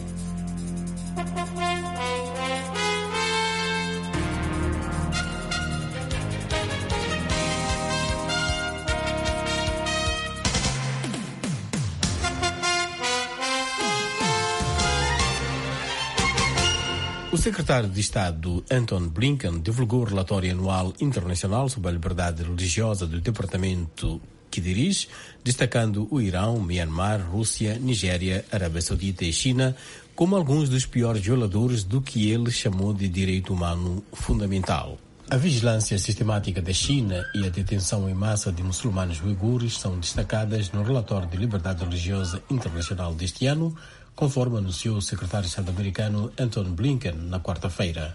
O secretário de Estado, Antony Blinken, divulgou o relatório anual internacional sobre a liberdade religiosa do departamento que dirige, destacando o Irão, Myanmar, Rússia, Nigéria, Arábia Saudita e China como alguns dos piores violadores do que ele chamou de direito humano fundamental. A vigilância sistemática da China e a detenção em massa de muçulmanos uigures são destacadas no relatório de liberdade religiosa internacional deste ano, conforme anunciou o secretário de Estado americano Antony Blinken na quarta-feira.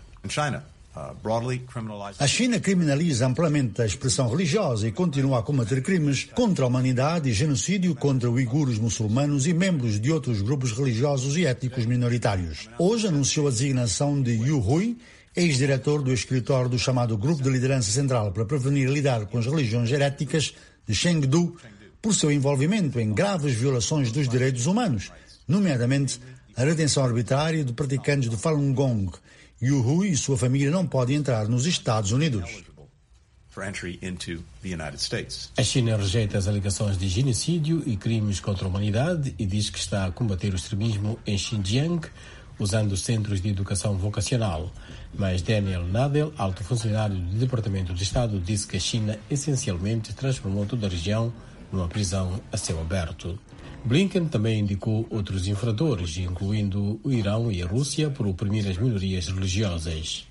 A China criminaliza amplamente a expressão religiosa e continua a combater crimes contra a humanidade e genocídio contra uigures muçulmanos e membros de outros grupos religiosos e étnicos minoritários. Hoje anunciou a designação de Yu Hui, ex-diretor do escritório do chamado Grupo de Liderança Central para Prevenir e Lidar com as Religiões Heréticas de Chengdu, por seu envolvimento em graves violações dos direitos humanos, nomeadamente a retenção arbitrária de praticantes de Falun Gong. Yu Hui e sua família não podem entrar nos Estados Unidos. A China rejeita as alegações de genocídio e crimes contra a humanidade e diz que está a combater o extremismo em Xinjiang, usando centros de educação vocacional. Mas Daniel Nadel, alto funcionário do Departamento de Estado, disse que a China essencialmente transformou toda a região numa prisão a céu aberto. Blinken também indicou outros infratores, incluindo o Irão e a Rússia, por oprimir as minorias religiosas.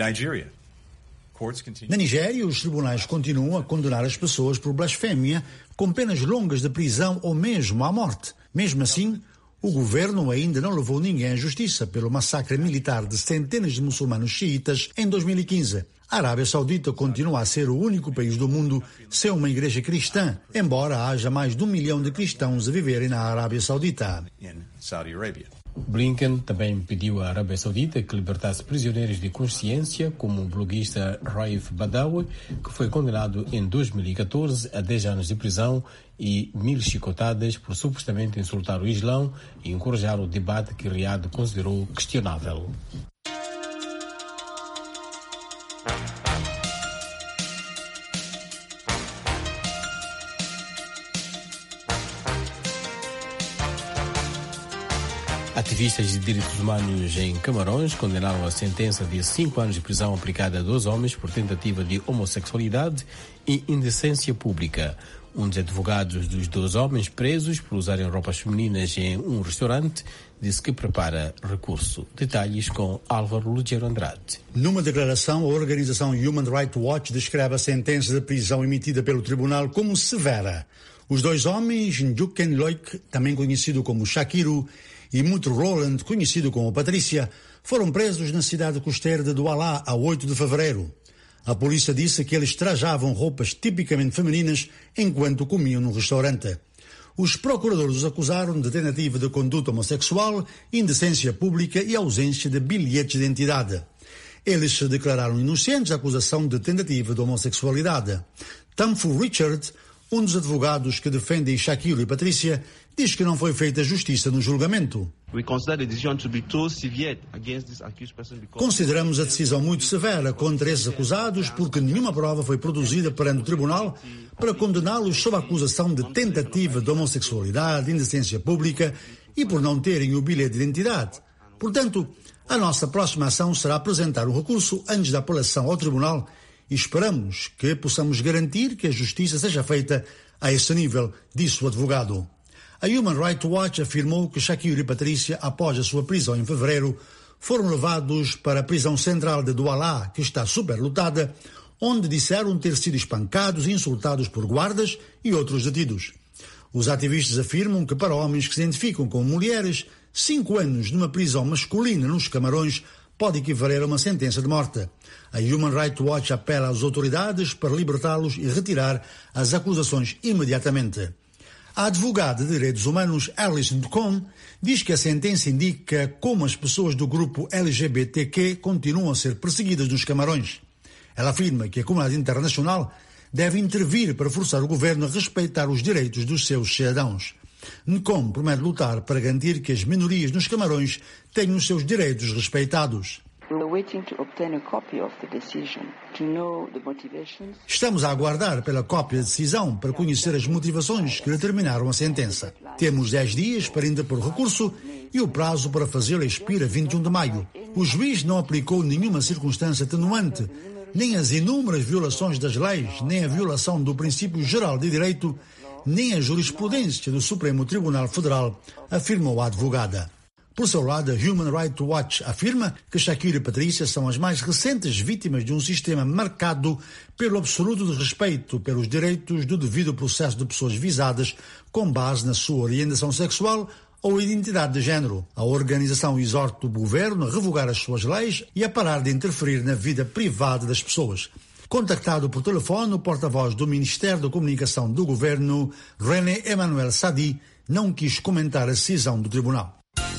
Na Nigéria, os tribunais continuam a condenar as pessoas por blasfémia com penas longas de prisão ou mesmo à morte. Mesmo assim, o governo ainda não levou ninguém à justiça pelo massacre militar de centenas de muçulmanos xiitas em dois mil e quinze. A Arábia Saudita continua a ser o único país do mundo sem uma igreja cristã, embora haja mais de um milhão de cristãos a viverem na Arábia Saudita. Blinken também pediu à Arábia Saudita que libertasse prisioneiros de consciência, como o bloguista Raif Badawi, que foi condenado em dois mil e catorze a dez anos de prisão e mil chicotadas por supostamente insultar o Islão e encorajar o debate que Riad considerou questionável. Ativistas de direitos humanos em Camarões condenaram a sentença de cinco anos de prisão aplicada a dois homens por tentativa de homossexualidade e indecência pública. Um dos advogados dos dois homens presos por usarem roupas femininas em um restaurante disse que prepara recurso. Detalhes com Álvaro Lugero Andrade. Numa declaração, a organização Human Rights Watch descreve a sentença de prisão emitida pelo tribunal como severa. Os dois homens, Njuken Loic, também conhecido como Shakiru, e Mut Roland, conhecido como Patrícia, foram presos na cidade costeira de Douala a oito de fevereiro. A polícia disse que eles trajavam roupas tipicamente femininas enquanto comiam no restaurante. Os procuradores os acusaram de tentativa de conduta homossexual, indecência pública e ausência de bilhetes de identidade. Eles se declararam inocentes da acusação de tentativa de homossexualidade. Tamfu Richard, um dos advogados que defendem Shakiru e Patrícia, diz que não foi feita justiça no julgamento. Consideramos a decisão muito severa contra esses acusados porque nenhuma prova foi produzida perante o tribunal para condená-los sob a acusação de tentativa de homossexualidade, indecência pública e por não terem o bilhete de identidade. Portanto, a nossa próxima ação será apresentar um recurso antes da apelação ao tribunal e esperamos que possamos garantir que a justiça seja feita a esse nível, disse o advogado. A Human Rights Watch afirmou que Shakiru e Patrícia, após a sua prisão em fevereiro, foram levados para a prisão central de Douala, que está superlotada, onde disseram ter sido espancados e insultados por guardas e outros detidos. Os ativistas afirmam que para homens que se identificam como mulheres, cinco anos numa prisão masculina nos Camarões pode equivaler a uma sentença de morte. A Human Rights Watch apela às autoridades para libertá-los e retirar as acusações imediatamente. A advogada de direitos humanos Alison Ducon diz que a sentença indica como as pessoas do grupo L G B T Q continuam a ser perseguidas nos Camarões. Ela afirma que a comunidade internacional deve intervir para forçar o governo a respeitar os direitos dos seus cidadãos. Ncom promete lutar para garantir que as minorias nos Camarões tenham os seus direitos respeitados. Estamos a aguardar pela cópia da decisão para conhecer as motivações que determinaram a sentença. Temos dez dias para interpor recurso e o prazo para fazê-lo expira vinte e um de maio. O juiz não aplicou nenhuma circunstância atenuante, nem as inúmeras violações das leis, nem a violação do princípio geral de direito, nem a jurisprudência do Supremo Tribunal Federal, afirmou a advogada. Por seu lado, a Human Rights Watch afirma que Shakira e Patrícia são as mais recentes vítimas de um sistema marcado pelo absoluto desrespeito pelos direitos do devido processo de pessoas visadas com base na sua orientação sexual ou identidade de género. A organização exorta o governo a revogar as suas leis e a parar de interferir na vida privada das pessoas. Contactado por telefone, o porta-voz do Ministério da Comunicação do governo, René Emmanuel Sadi, não quis comentar a decisão do tribunal.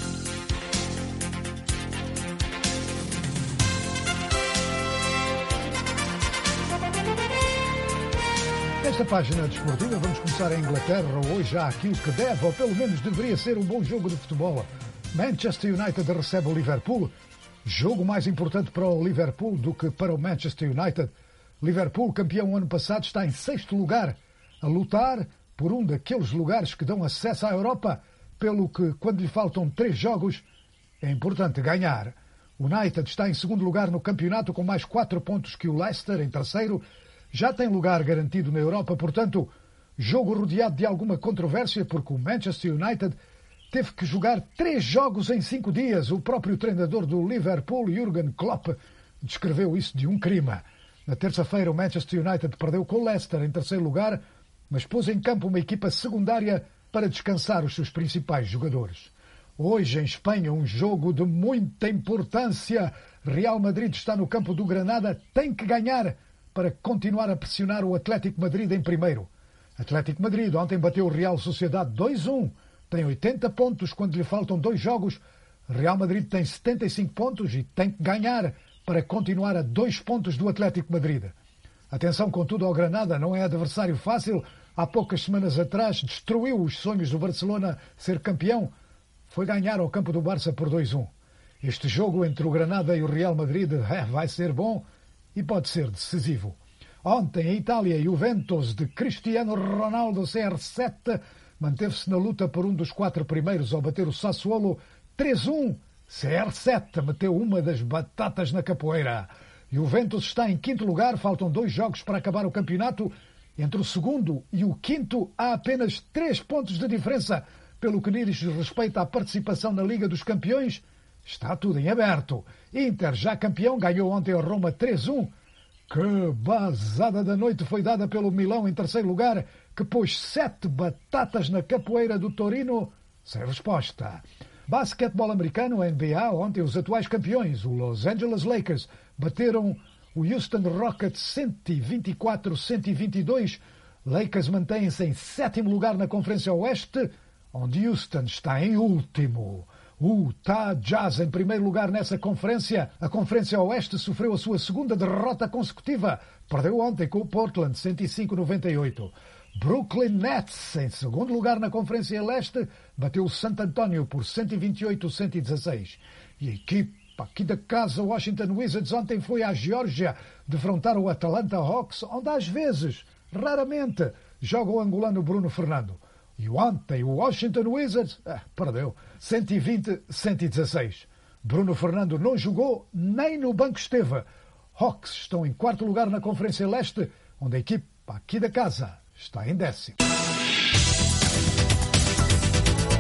Nesta página desportiva vamos começar em Inglaterra. Hoje há aqui o que deve, ou pelo menos deveria ser, um bom jogo de futebol. Manchester United recebe o Liverpool. Jogo mais importante para o Liverpool do que para o Manchester United. Liverpool, campeão ano passado, está em sexto lugar, a lutar por um daqueles lugares que dão acesso à Europa, pelo que, quando lhe faltam três jogos, é importante ganhar. O United está em segundo lugar no campeonato com mais quatro pontos que o Leicester, em terceiro. Já tem lugar garantido na Europa, portanto, jogo rodeado de alguma controvérsia, porque o Manchester United teve que jogar três jogos em cinco dias. O próprio treinador do Liverpool, Jürgen Klopp, descreveu isso de um crime. Na terça-feira, o Manchester United perdeu com o Leicester em terceiro lugar, mas pôs em campo uma equipa secundária para descansar os seus principais jogadores. Hoje, em Espanha, um jogo de muita importância. Real Madrid está no campo do Granada, tem que ganhar para continuar a pressionar o Atlético Madrid em primeiro. Atlético Madrid ontem bateu o Real Sociedade dois a um, tem oitenta pontos quando lhe faltam dois jogos. Real Madrid tem setenta e cinco pontos e tem que ganhar para continuar a dois pontos do Atlético Madrid. Atenção, contudo, ao Granada, não é adversário fácil. Há poucas semanas atrás destruiu os sonhos do Barcelona ser campeão. Foi ganhar ao campo do Barça por dois a um. Este jogo entre o Granada e o Real Madrid é, vai ser bom e pode ser decisivo. Ontem, em Itália, Juventus de Cristiano Ronaldo, C R sete, manteve-se na luta por um dos quatro primeiros ao bater o Sassuolo três a um. C R sete meteu uma das batatas na capoeira. Juventus está em quinto lugar, faltam dois jogos para acabar o campeonato. Entre o segundo e o quinto há apenas três pontos de diferença. Pelo que diz respeito à participação na Liga dos Campeões, está tudo em aberto. Inter, já campeão, ganhou ontem ao Roma três a um. Que bazada da noite foi dada pelo Milão em terceiro lugar, que pôs sete batatas na capoeira do Torino, sem resposta. Basquetebol americano, N B A, ontem os atuais campeões, o Los Angeles Lakers, bateram o Houston Rockets cento e vinte e quatro a cento e vinte e dois. Lakers mantém-se em sétimo lugar na Conferência Oeste, onde Houston está em último. O Utah Jazz em primeiro lugar nessa conferência. A Conferência Oeste sofreu a sua segunda derrota consecutiva. Perdeu ontem com o Portland, cento e cinco a noventa e oito. Brooklyn Nets, em segundo lugar na Conferência Leste, bateu o San Antonio por cento e vinte e oito a cento e dezasseis. E a equipa aqui da casa, Washington Wizards, ontem foi à Geórgia defrontar o Atlanta Hawks, onde às vezes, raramente, joga o angolano Bruno Fernando. E ontem o Washington Wizards ah, perdeu cento e vinte a cento e dezasseis. Bruno Fernando não jogou, nem no banco esteve. Hawks estão em quarto lugar na Conferência Leste, onde a equipa aqui da casa está em décimo.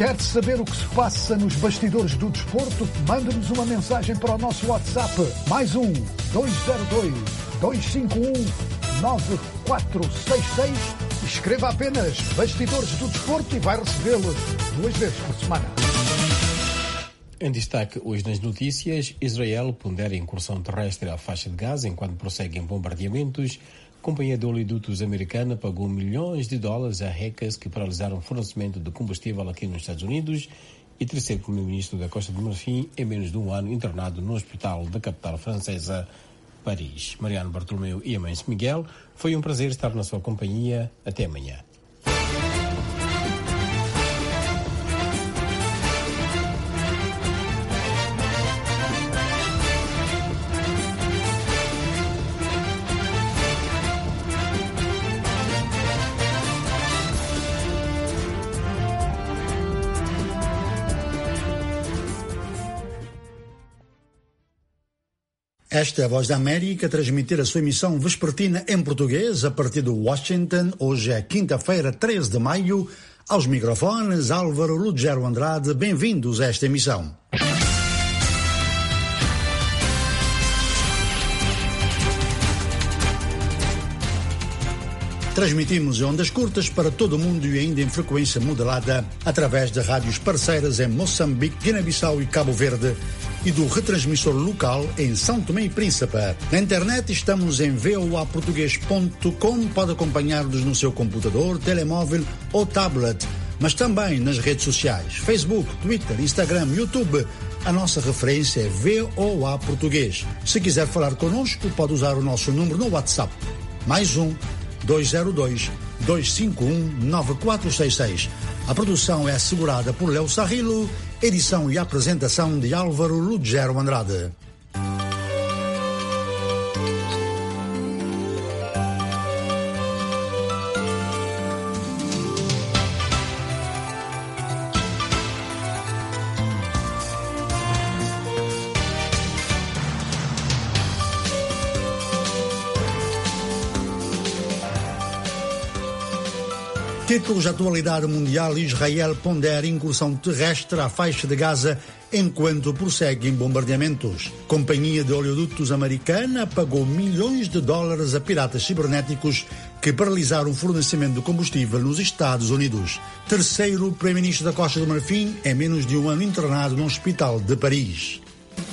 Quer saber o que se passa nos bastidores do desporto? Manda-nos uma mensagem para o nosso WhatsApp. Mais um, dois zero dois, dois cinco um, nove quatro seis seis. Escreva apenas Bastidores do Desporto e vai recebê-los duas vezes por semana. Em destaque hoje nas notícias, Israel pondera a incursão terrestre à faixa de Gaza enquanto prosseguem bombardeamentos. A companhia de oleodutos americana pagou milhões de dólares a hackers que paralisaram o fornecimento de combustível aqui nos Estados Unidos. E terceiro primeiro-ministro da Costa do Marfim, em menos de um ano, internado no hospital da capital francesa, Paris. Mariano Bartolomeu e Amâncio Miguel, foi um prazer estar na sua companhia. Até amanhã. Esta é a Voz da América, a transmitir a sua emissão vespertina em português a partir de Washington. Hoje é quinta-feira, treze de maio. Aos microfones, Álvaro Lugero Andrade. Bem-vindos a esta emissão. Transmitimos em ondas curtas para todo o mundo e ainda em frequência modulada através de rádios parceiras em Moçambique, Guiné-Bissau e Cabo Verde e do retransmissor local em São Tomé e Príncipe. Na internet estamos em v o a português ponto com, pode acompanhar-nos no seu computador, telemóvel ou tablet, mas também nas redes sociais, Facebook, Twitter, Instagram, YouTube. A nossa referência é V O A Português. Se quiser falar connosco, pode usar o nosso número no WhatsApp. Mais um, dois zero dois, dois cinco um, nove quatro seis seis. A produção é assegurada por Léo Sarrilo, edição e apresentação de Álvaro Lugero Andrade. Títulos de atualidade mundial: Israel pondera incursão terrestre à faixa de Gaza enquanto prosseguem bombardeamentos. Companhia de oleodutos americana pagou milhões de dólares a piratas cibernéticos que paralisaram o fornecimento de combustível nos Estados Unidos. Terceiro primeiro-ministro da Costa do Marfim é menos de um ano internado no hospital de Paris.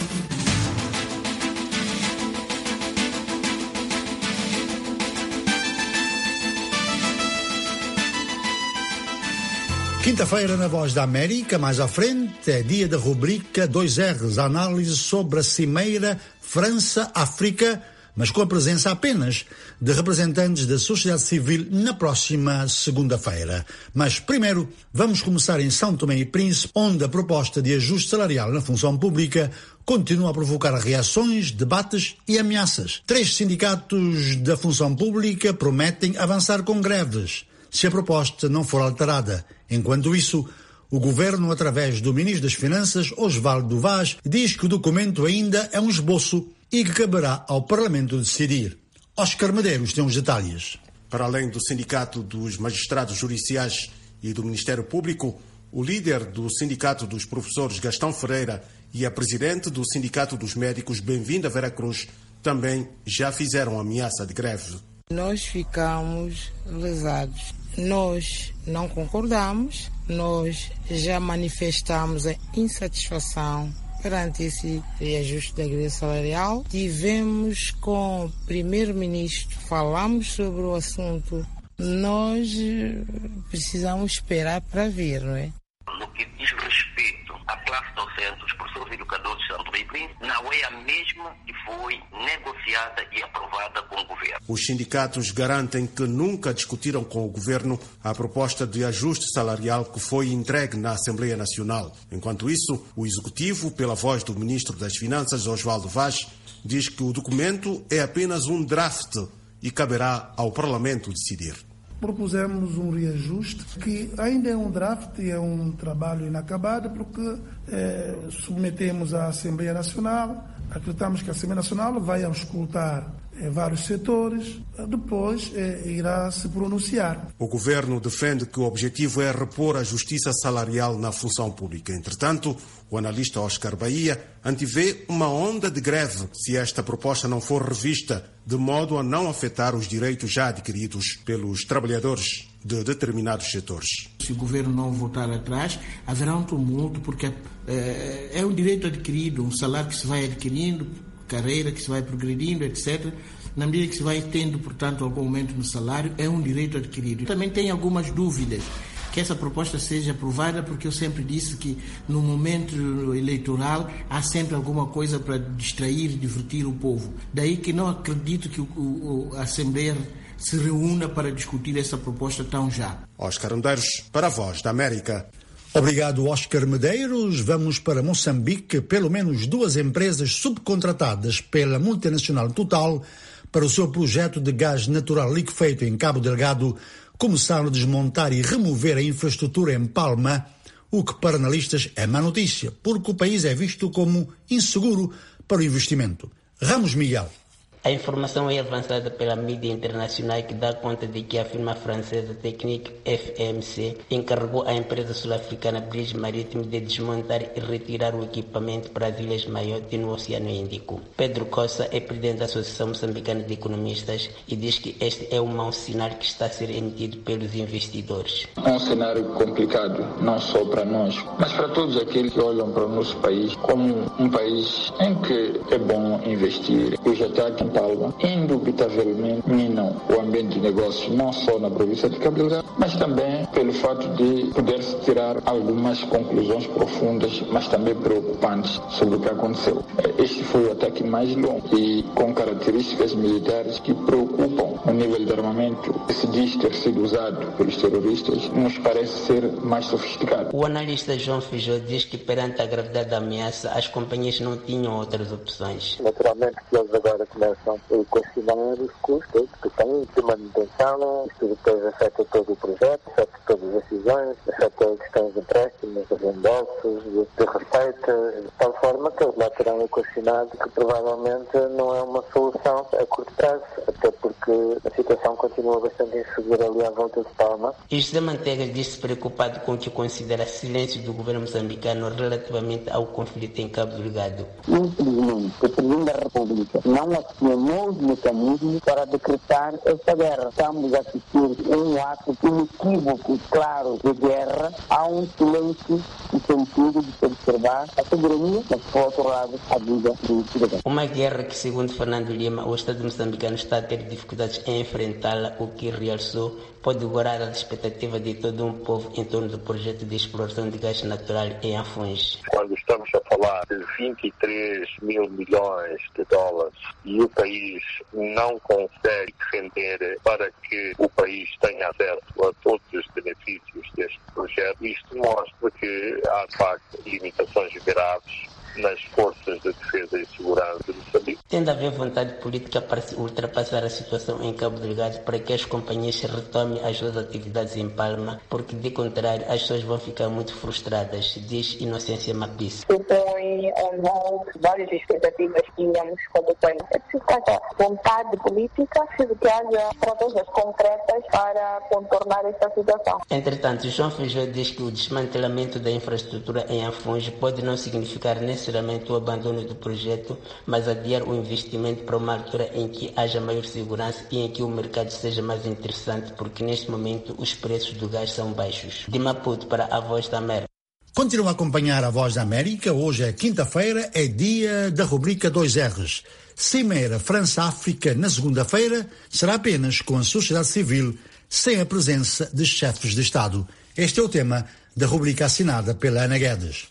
Quinta-feira na Voz da América, mais à frente, é dia da rubrica dois R's, a análise sobre a cimeira França-África, mas com a presença apenas de representantes da sociedade civil na próxima segunda-feira. Mas primeiro, vamos começar em São Tomé e Príncipe, onde a proposta de ajuste salarial na função pública continua a provocar reações, debates e ameaças. Três sindicatos da função pública prometem avançar com greves se a proposta não for alterada. Enquanto isso, o governo, através do ministro das Finanças, Osvaldo Vaz, diz que o documento ainda é um esboço e que caberá ao Parlamento decidir. Oscar Medeiros tem os detalhes. Para além do Sindicato dos Magistrados Judiciais e do Ministério Público, o líder do Sindicato dos Professores, Gastão Ferreira, e a presidente do Sindicato dos Médicos, Bem-vinda Veracruz, também já fizeram ameaça de greve. Nós ficamos lesados. Nós não concordamos, nós já manifestamos a insatisfação perante esse reajuste da greve salarial. Tivemos com o primeiro-ministro, falamos sobre o assunto. Nós precisamos esperar para ver, não é? No que diz respeito à classe docente, os professores e educadores de São Tomé e Príncipe, não é a mesma que foi negociada e aprovada com o governo. Os sindicatos garantem que nunca discutiram com o governo a proposta de ajuste salarial que foi entregue na Assembleia Nacional. Enquanto isso, o Executivo, pela voz do Ministro das Finanças, Osvaldo Vaz, diz que o documento é apenas um draft e caberá ao Parlamento decidir. Propusemos um reajuste que ainda é um draft e é um trabalho inacabado, porque é, submetemos à Assembleia Nacional. Acreditamos que a Assembleia Nacional vai auscultar em vários setores, depois é, irá se pronunciar. O governo defende que o objetivo é repor a justiça salarial na função pública. Entretanto, o analista Oscar Bahia antevê uma onda de greve se esta proposta não for revista, de modo a não afetar os direitos já adquiridos pelos trabalhadores de determinados setores. Se o governo não voltar atrás, haverá um tumulto, porque é, é um direito adquirido, um salário que se vai adquirindo, carreira que se vai progredindo, etcétera. Na medida que se vai tendo, portanto, algum aumento no salário, é um direito adquirido. Também tenho algumas dúvidas que essa proposta seja aprovada, porque eu sempre disse que no momento eleitoral há sempre alguma coisa para distrair e divertir o povo. Daí que não acredito que o, o, a Assembleia se reúna para discutir essa proposta tão já. Oscar Medeiros, para a Voz da América. Obrigado, Oscar Medeiros. Vamos para Moçambique. Pelo menos duas empresas subcontratadas pela multinacional Total para o seu projeto de gás natural liquefeito em Cabo Delgado começaram a desmontar e remover a infraestrutura em Palma, o que para analistas é má notícia, porque o país é visto como inseguro para o investimento. Ramos Miguel. A informação é avançada pela mídia internacional, que dá conta de que a firma francesa Technique F M C encarregou a empresa sul-africana Bridge Maritime de desmontar e retirar o equipamento para as Ilhas Mayotte no Oceano Índico. Pedro Costa é presidente da Associação Moçambicana de Economistas e diz que este é um mau sinal que está a ser emitido pelos investidores. É um cenário complicado, não só para nós, mas para todos aqueles que olham para o nosso país como um país em que é bom investir. Eu já estou aqui Palma, indubitavelmente minam o ambiente de negócio não só na província de Cabo Delgado, mas também pelo fato de poder-se tirar algumas conclusões profundas, mas também preocupantes sobre o que aconteceu. Este foi o ataque mais longo e com características militares que preocupam. O nível de armamento que se diz ter sido usado pelos terroristas nos parece ser mais sofisticado. O analista João Feijó diz que perante a gravidade da ameaça, as companhias não tinham outras opções. Naturalmente que eles agora começam a questionar os custos que têm de manutenção, isto depois afeta todo o projeto, afeta todas as decisões, afeta questões de empréstimos, de reembolsos, de, de receitas, de tal forma que eles lá terão equacionado que provavelmente não é uma solução a curto prazo, até porque a situação continua bastante insegura ali à volta de Palma. E José Manteiga diz-se preocupado com o que considera silêncio do governo moçambicano relativamente ao conflito em Cabo Delgado. Infelizmente, o Presidente da República não acionou os mecanismos para decretar esta guerra. Estamos a assistir um ato inequívoco, claro, de guerra. Há um silêncio no sentido de se observar a soberania, mas, por outro lado, a vida do cidadão. Uma guerra que, segundo Fernando Lima, o Estado moçambicano está a ter dificuldades em enfrentá-la, o que realçou pode devorar a expectativa de todo um povo em torno do projeto de exploração de gás natural em Afuns. Quando estamos a falar de vinte e três mil milhões de dólares e o país não consegue defender para que o país tenha acesso a todos os benefícios deste projeto, isto mostra que há, de facto, limitações graves nas forças de defesa e segurança de Moçambique. Tem de haver vontade política para ultrapassar a situação em Cabo Delgado para que as companhias retomem as suas atividades em Palma, porque de contrário as pessoas vão ficar muito frustradas, diz Inocência Mapis. Supõe um, várias expectativas que tínhamos como país. É preciso que haja vontade política, preciso que haja estratégias concretas para contornar esta situação. Entretanto, João Feijó diz que o desmantelamento da infraestrutura em Afuns pode não significar necessariamente o abandono do projeto, mas adiar o investimento para uma altura em que haja maior segurança e em que o mercado seja mais interessante, porque neste momento os preços do gás são baixos. De Maputo para a Voz da América. Continua a acompanhar a Voz da América. Hoje é quinta-feira, é dia da rubrica dois R's. Cimeira França-África na segunda-feira será apenas com a sociedade civil, sem a presença de chefes de Estado. Este é o tema da rubrica assinada pela Ana Guedes.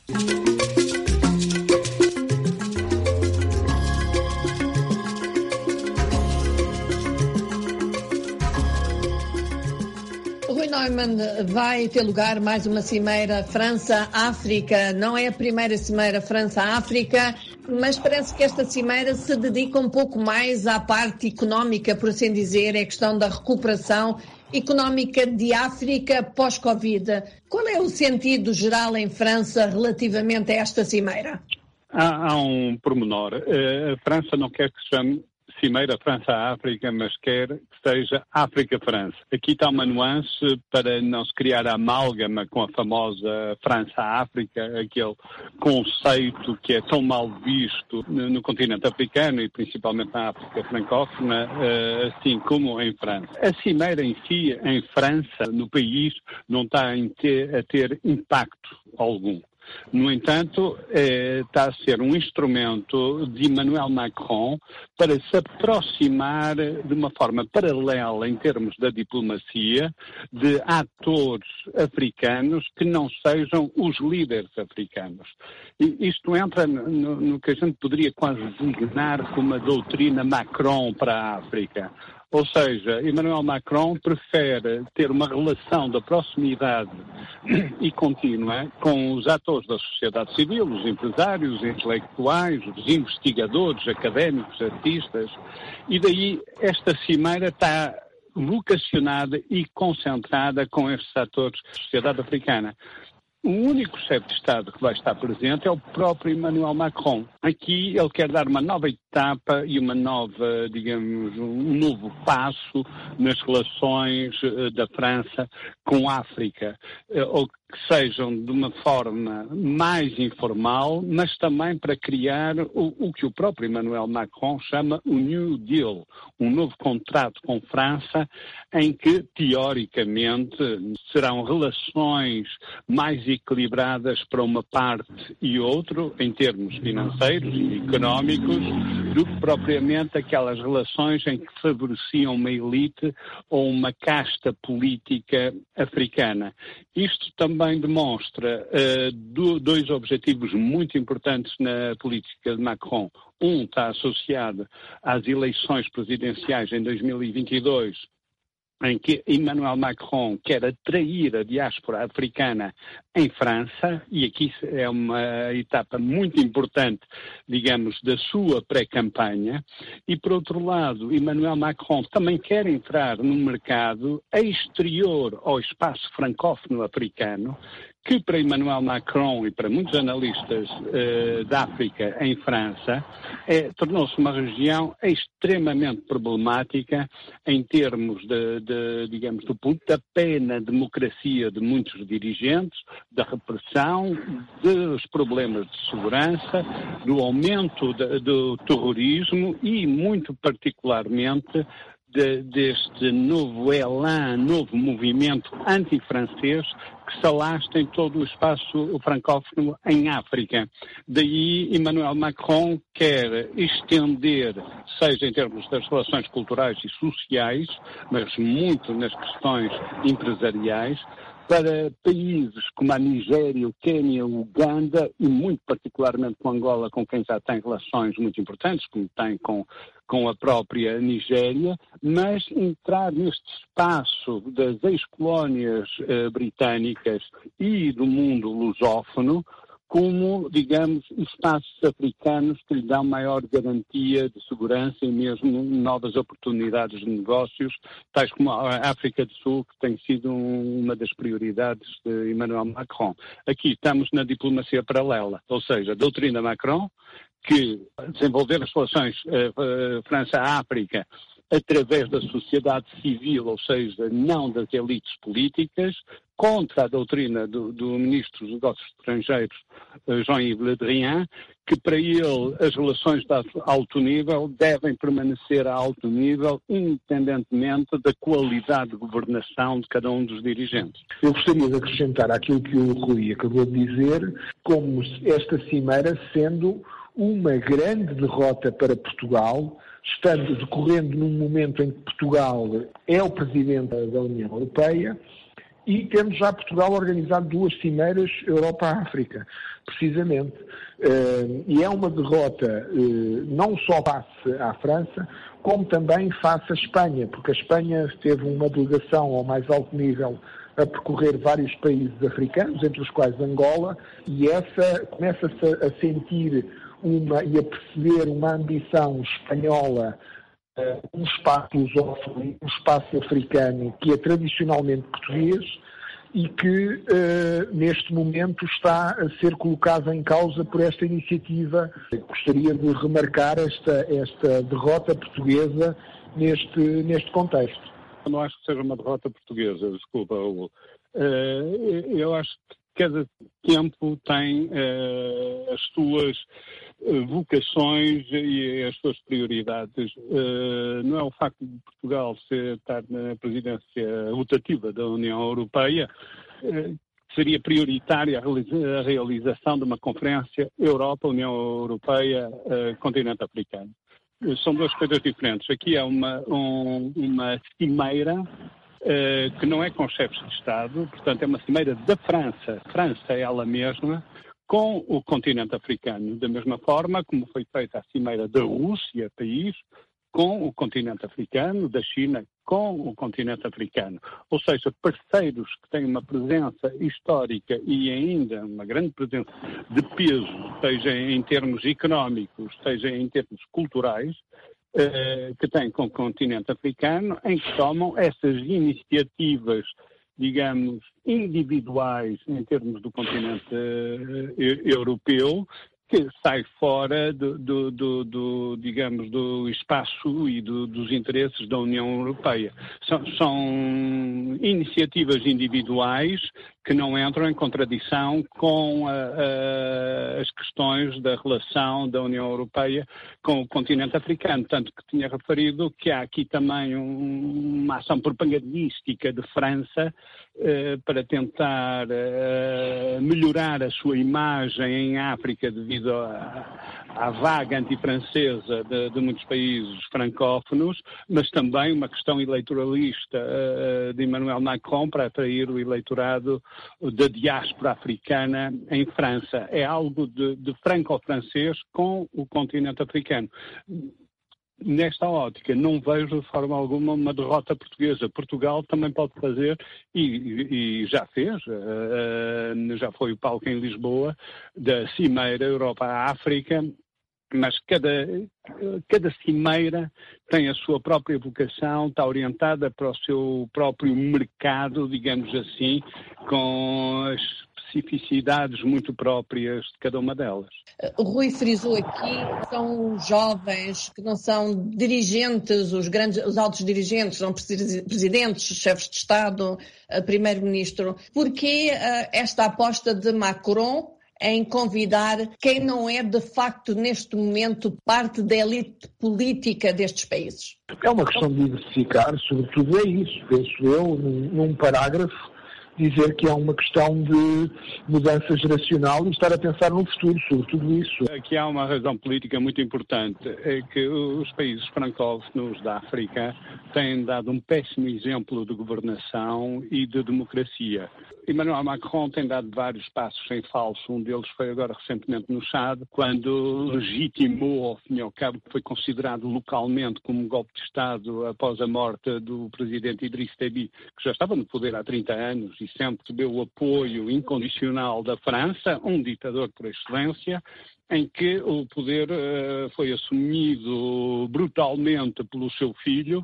Vai ter lugar mais uma cimeira França-África. Não é a primeira cimeira França-África, mas parece que esta cimeira se dedica um pouco mais à parte económica, por assim dizer, é a questão da recuperação económica de África pós-Covid. Qual é o sentido geral em França relativamente a esta cimeira? Há, há um pormenor. A França não quer que se chame Cimeira França-África, mas quer que seja África-França. Aqui está uma nuance para não se criar a amálgama com a famosa França-África, aquele conceito que é tão mal visto no, no continente africano e principalmente na África francófona, assim como em França. A Cimeira em si, em França, no país, não está a ter, a ter impacto algum. No entanto, eh, está a ser um instrumento de Emmanuel Macron para se aproximar de uma forma paralela em termos da diplomacia de atores africanos que não sejam os líderes africanos. E isto entra no, no que a gente poderia quase designar como a doutrina Macron para a África. Ou seja, Emmanuel Macron prefere ter uma relação de proximidade e contínua com os atores da sociedade civil, os empresários, os intelectuais, os investigadores, académicos, artistas, e daí esta cimeira está vocacionada e concentrada com estes atores da sociedade africana. O único chefe de Estado que vai estar presente é o próprio Emmanuel Macron. Aqui ele quer dar uma nova etapa e uma nova, digamos, um novo passo nas relações da França com a África, ou que sejam de uma forma mais informal, mas também para criar o, o que o próprio Emmanuel Macron chama o New Deal, um novo contrato com França, em que, teoricamente, serão relações mais equilibradas para uma parte e outro, em termos financeiros e económicos, do que propriamente aquelas relações em que favoreciam uma elite ou uma casta política africana. Isto também demonstra uh, do, dois objetivos muito importantes na política de Macron. Um está associado às eleições presidenciais em dois mil e vinte e dois, em que Emmanuel Macron quer atrair a diáspora africana em França, e aqui é uma etapa muito importante, digamos, da sua pré-campanha, e por outro lado, Emmanuel Macron também quer entrar no mercado exterior ao espaço francófono africano, que para Emmanuel Macron e para muitos analistas uh, da África em França, é, tornou-se uma região extremamente problemática em termos de, de, digamos, do pontapé na democracia de muitos dirigentes, da repressão, dos problemas de segurança, do aumento de, do terrorismo e, muito particularmente, De, deste novo elan, novo movimento anti-francês que se alastra em todo o espaço francófono em África. Daí Emmanuel Macron quer estender, seja em termos das relações culturais e sociais, mas muito nas questões empresariais, para países como a Nigéria, o Quênia, o Uganda e muito particularmente com Angola, com quem já tem relações muito importantes, como tem com, com a própria Nigéria, mas entrar neste espaço das ex-colónias eh, britânicas e do mundo lusófono como, digamos, espaços africanos que lhe dão maior garantia de segurança e mesmo novas oportunidades de negócios, tais como a África do Sul, que tem sido um, uma das prioridades de Emmanuel Macron. Aqui estamos na diplomacia paralela, ou seja, a doutrina Macron, que desenvolver as relações uh, uh, França-África através da sociedade civil, ou seja, não das elites políticas, contra a doutrina do, do Ministro dos Negócios Estrangeiros, Jean-Yves Le Drian, que para ele as relações de alto nível devem permanecer a alto nível, independentemente da qualidade de governação de cada um dos dirigentes. Eu gostaria de acrescentar àquilo que o Rui acabou de dizer, como esta cimeira sendo uma grande derrota para Portugal, estando decorrendo num momento em que Portugal é o presidente da União Europeia e temos já Portugal organizado duas cimeiras Europa-África, precisamente. Uh, e é uma derrota uh, não só face à França, como também face à Espanha, porque a Espanha teve uma delegação ao mais alto nível a percorrer vários países africanos, entre os quais Angola, e essa começa-se a sentir uma, e a perceber uma ambição espanhola, uh, um espaço lusófono, um espaço africano que é tradicionalmente português, e que uh, neste momento está a ser colocada em causa por esta iniciativa. Gostaria de remarcar esta, esta derrota portuguesa neste, neste contexto. Eu não acho que seja uma derrota portuguesa, desculpa, Hugo. Uh, eu acho que cada tempo tem uh, as suas uh, vocações e as suas prioridades. Uh, não é o facto de Portugal ser, estar na presidência rotativa da União Europeia uh, que seria prioritária a, realiza- a realização de uma conferência Europa-União Europeia, uh, continente africano. Uh, são duas coisas diferentes. Aqui é uma, um, uma cimeira Uh, que não é com chefes de Estado, portanto é uma cimeira da França, França é ela mesma, com o continente africano, da mesma forma como foi feita a cimeira da Rússia, país, com o continente africano, da China, com o continente africano. Ou seja, parceiros que têm uma presença histórica e ainda uma grande presença de peso, seja em termos económicos, seja em termos culturais, Uh, que tem com o continente africano, em que tomam essas iniciativas, digamos, individuais em termos do continente uh, europeu, que sai fora do, do, do, do digamos, do espaço e do, dos interesses da União Europeia. São, são iniciativas individuais que não entram em contradição com a, a, as questões da relação da União Europeia com o continente africano. Tanto que tinha referido que há aqui também um, uma ação propagandística de França eh, para tentar eh, melhorar a sua imagem em África devido à, à vaga antifrancesa de, de muitos países francófonos, mas também uma questão eleitoralista eh, de Emmanuel Macron para atrair o eleitorado da diáspora africana em França. É algo de, de franco-francês com o continente africano. Nesta ótica, não vejo de forma alguma uma derrota portuguesa. Portugal também pode fazer, e, e já fez, uh, já foi o palco em Lisboa, da Cimeira Europa-África, mas cada, cada cimeira tem a sua própria vocação, está orientada para o seu próprio mercado, digamos assim, com as especificidades muito próprias de cada uma delas. O Rui frisou aqui, são jovens que não são dirigentes, os grandes, os altos dirigentes, são presidentes, chefes de Estado, primeiro-ministro. Porquê esta aposta de Macron em convidar quem não é, de facto, neste momento, parte da elite política destes países? É uma questão de diversificar, sobretudo é isso, penso eu, num, num parágrafo, dizer que é uma questão de mudança geracional e estar a pensar no futuro sobre tudo isso. Aqui há uma razão política muito importante, é que os países francófonos da África têm dado um péssimo exemplo de governação e de democracia. Emmanuel Macron tem dado vários passos em falso, um deles foi agora recentemente no Chad, quando legitimou, ao fim e ao cabo, que foi considerado localmente como um golpe de Estado após a morte do presidente Idriss Déby, que já estava no poder há trinta anos e sempre deu o apoio incondicional da França, um ditador por excelência, em que o poder uh, foi assumido brutalmente pelo seu filho,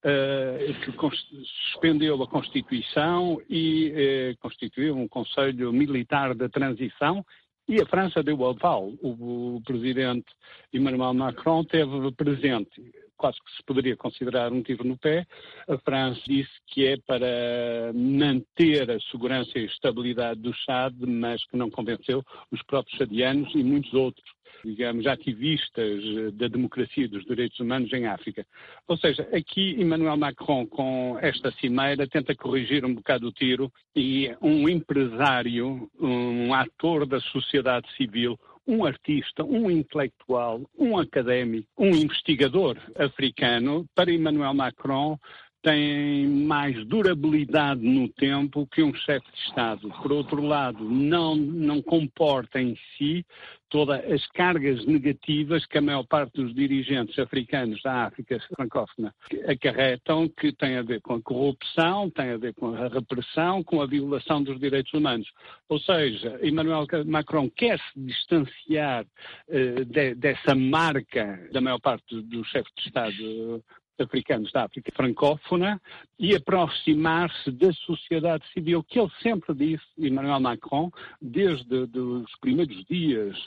uh, que suspendeu a Constituição e uh, constituiu um Conselho Militar de Transição, e a França deu o aval. O, o presidente Emmanuel Macron esteve presente. Quase que se poderia considerar um tiro no pé. A França disse que é para manter a segurança e a estabilidade do Chad, mas que não convenceu os próprios chadianos e muitos outros, digamos, ativistas da democracia e dos direitos humanos em África. Ou seja, aqui Emmanuel Macron, com esta cimeira, tenta corrigir um bocado o tiro e um empresário, um ator da sociedade civil, um artista, um intelectual, um académico, um investigador africano, para Emmanuel Macron, tem mais durabilidade no tempo que um chefe de Estado. Por outro lado, não, não comporta em si todas as cargas negativas que a maior parte dos dirigentes africanos da África francófona acarretam, que têm a ver com a corrupção, têm a ver com a repressão, com a violação dos direitos humanos. Ou seja, Emmanuel Macron quer se distanciar uh, de, dessa marca da maior parte dos chefes de Estado africanos da África francófona e aproximar-se da sociedade civil, que ele sempre disse, Emmanuel Macron, desde os primeiros dias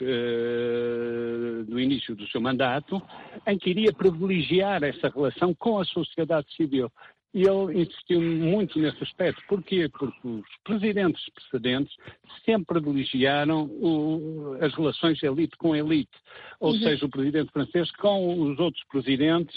uh, do início do seu mandato, em que iria privilegiar essa relação com a sociedade civil. E ele insistiu muito nesse aspecto. Porquê? Porque os presidentes precedentes sempre privilegiaram o, as relações elite com elite. Ou uhum. seja, o presidente francês com os outros presidentes,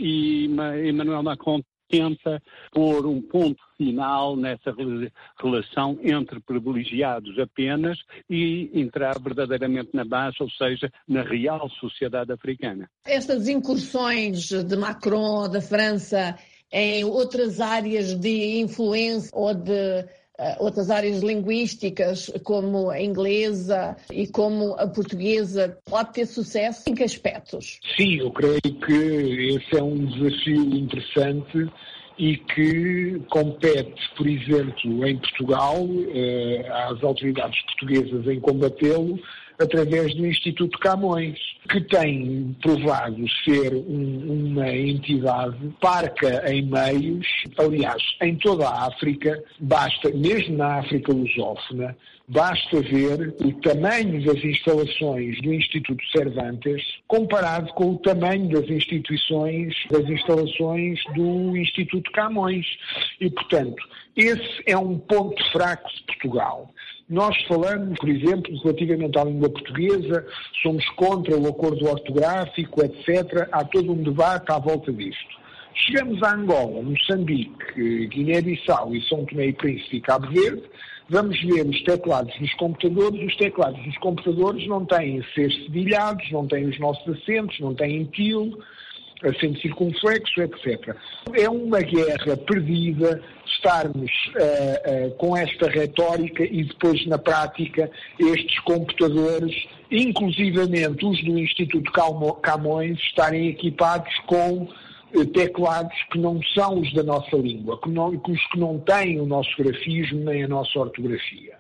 e Emmanuel Macron tenta pôr um ponto final nessa relação entre privilegiados apenas e entrar verdadeiramente na base, ou seja, na real sociedade africana. Estas incursões de Macron, da França, em outras áreas de influência ou de uh, outras áreas linguísticas, como a inglesa e como a portuguesa, pode ter sucesso? Em que aspectos? Sim, eu creio que esse é um desafio interessante e que compete, por exemplo, em Portugal, uh, às autoridades portuguesas em combatê-lo, através do Instituto Camões, que tem provado ser um, uma entidade parca em meios. Aliás, em toda a África, basta, mesmo na África lusófona, basta ver o tamanho das instalações do Instituto Cervantes comparado com o tamanho das instituições, das instalações do Instituto Camões. E, portanto, esse é um ponto fraco de Portugal. Nós falamos, por exemplo, relativamente à língua portuguesa, somos contra o acordo ortográfico, etcétera. Há todo um debate à volta disto. Chegamos a Angola, Moçambique, Guiné-Bissau e São Tomé e Príncipe e Cabo Verde, vamos ver os teclados dos computadores. Os teclados dos computadores não têm ser cedilhados, não têm os nossos acentos, não têm til, acento circunflexo, etcétera. É uma guerra perdida estarmos uh, uh, com esta retórica e depois, na prática, estes computadores, inclusivamente os do Instituto Camões, estarem equipados com uh, teclados que não são os da nossa língua, que não, os que não têm o nosso grafismo nem a nossa ortografia.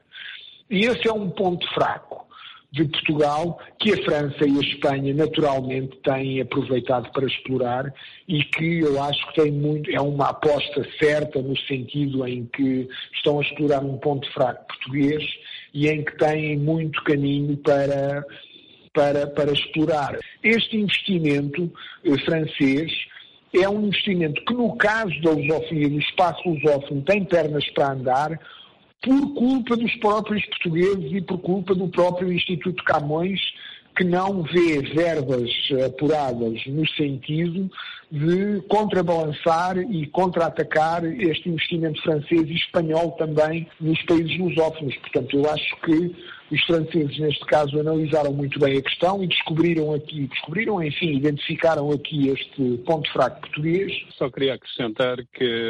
E esse é um ponto fraco de Portugal, que a França e a Espanha naturalmente têm aproveitado para explorar e que eu acho que tem muito, é uma aposta certa no sentido em que estão a explorar um ponto fraco português e em que têm muito caminho para, para, para explorar. Este investimento eh, francês é um investimento que, no caso da lusofonia, do espaço lusófono, tem pernas para andar, por culpa dos próprios portugueses e por culpa do próprio Instituto Camões, que não vê verbas apuradas no sentido de contrabalançar e contra-atacar este investimento francês e espanhol também nos países lusófonos. Portanto, eu acho que os franceses, neste caso, analisaram muito bem a questão e descobriram aqui, descobriram, enfim, identificaram aqui este ponto fraco português. Só queria acrescentar que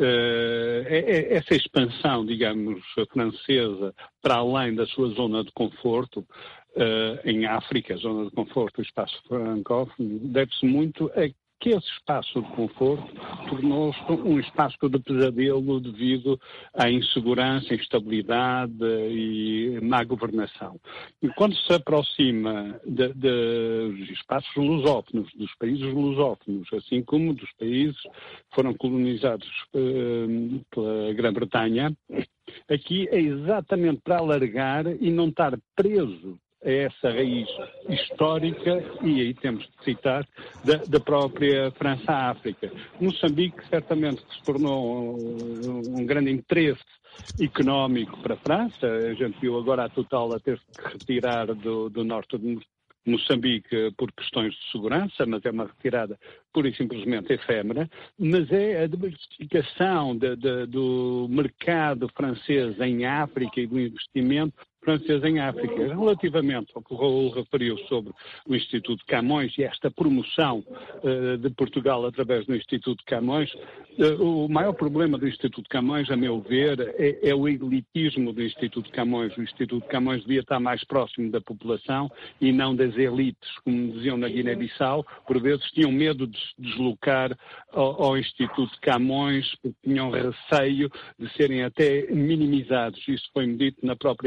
uh, essa expansão, digamos, francesa para além da sua zona de conforto, Uh, em África, a zona de conforto, o espaço francófono, deve-se muito a que esse espaço de conforto tornou-se um espaço de pesadelo devido à insegurança, instabilidade e má governação. E quando se aproxima de, de, dos espaços lusófonos, dos países lusófonos, assim como dos países que foram colonizados uh, pela Grã-Bretanha, aqui é exatamente para alargar e não estar preso a essa raiz histórica, e aí temos de citar, da, da própria França-África. Moçambique certamente se tornou um, um grande interesse económico para a França. A gente viu agora a Total a ter que retirar do, do norte de Moçambique por questões de segurança, mas é uma retirada pura e simplesmente efêmera, mas é a diversificação de, de, do mercado francês em África e do investimento francês em África. Relativamente ao que o Raul referiu sobre o Instituto Camões e esta promoção uh, de Portugal através do Instituto Camões, uh, o maior problema do Instituto Camões, a meu ver, é, é o elitismo do Instituto Camões. O Instituto Camões devia estar mais próximo da população e não das elites, como diziam na Guiné-Bissau. Por vezes tinham medo de se deslocar ao, ao Instituto Camões porque tinham receio de serem até minimizados. Isso foi-me dito na própria Guiné-Bissau.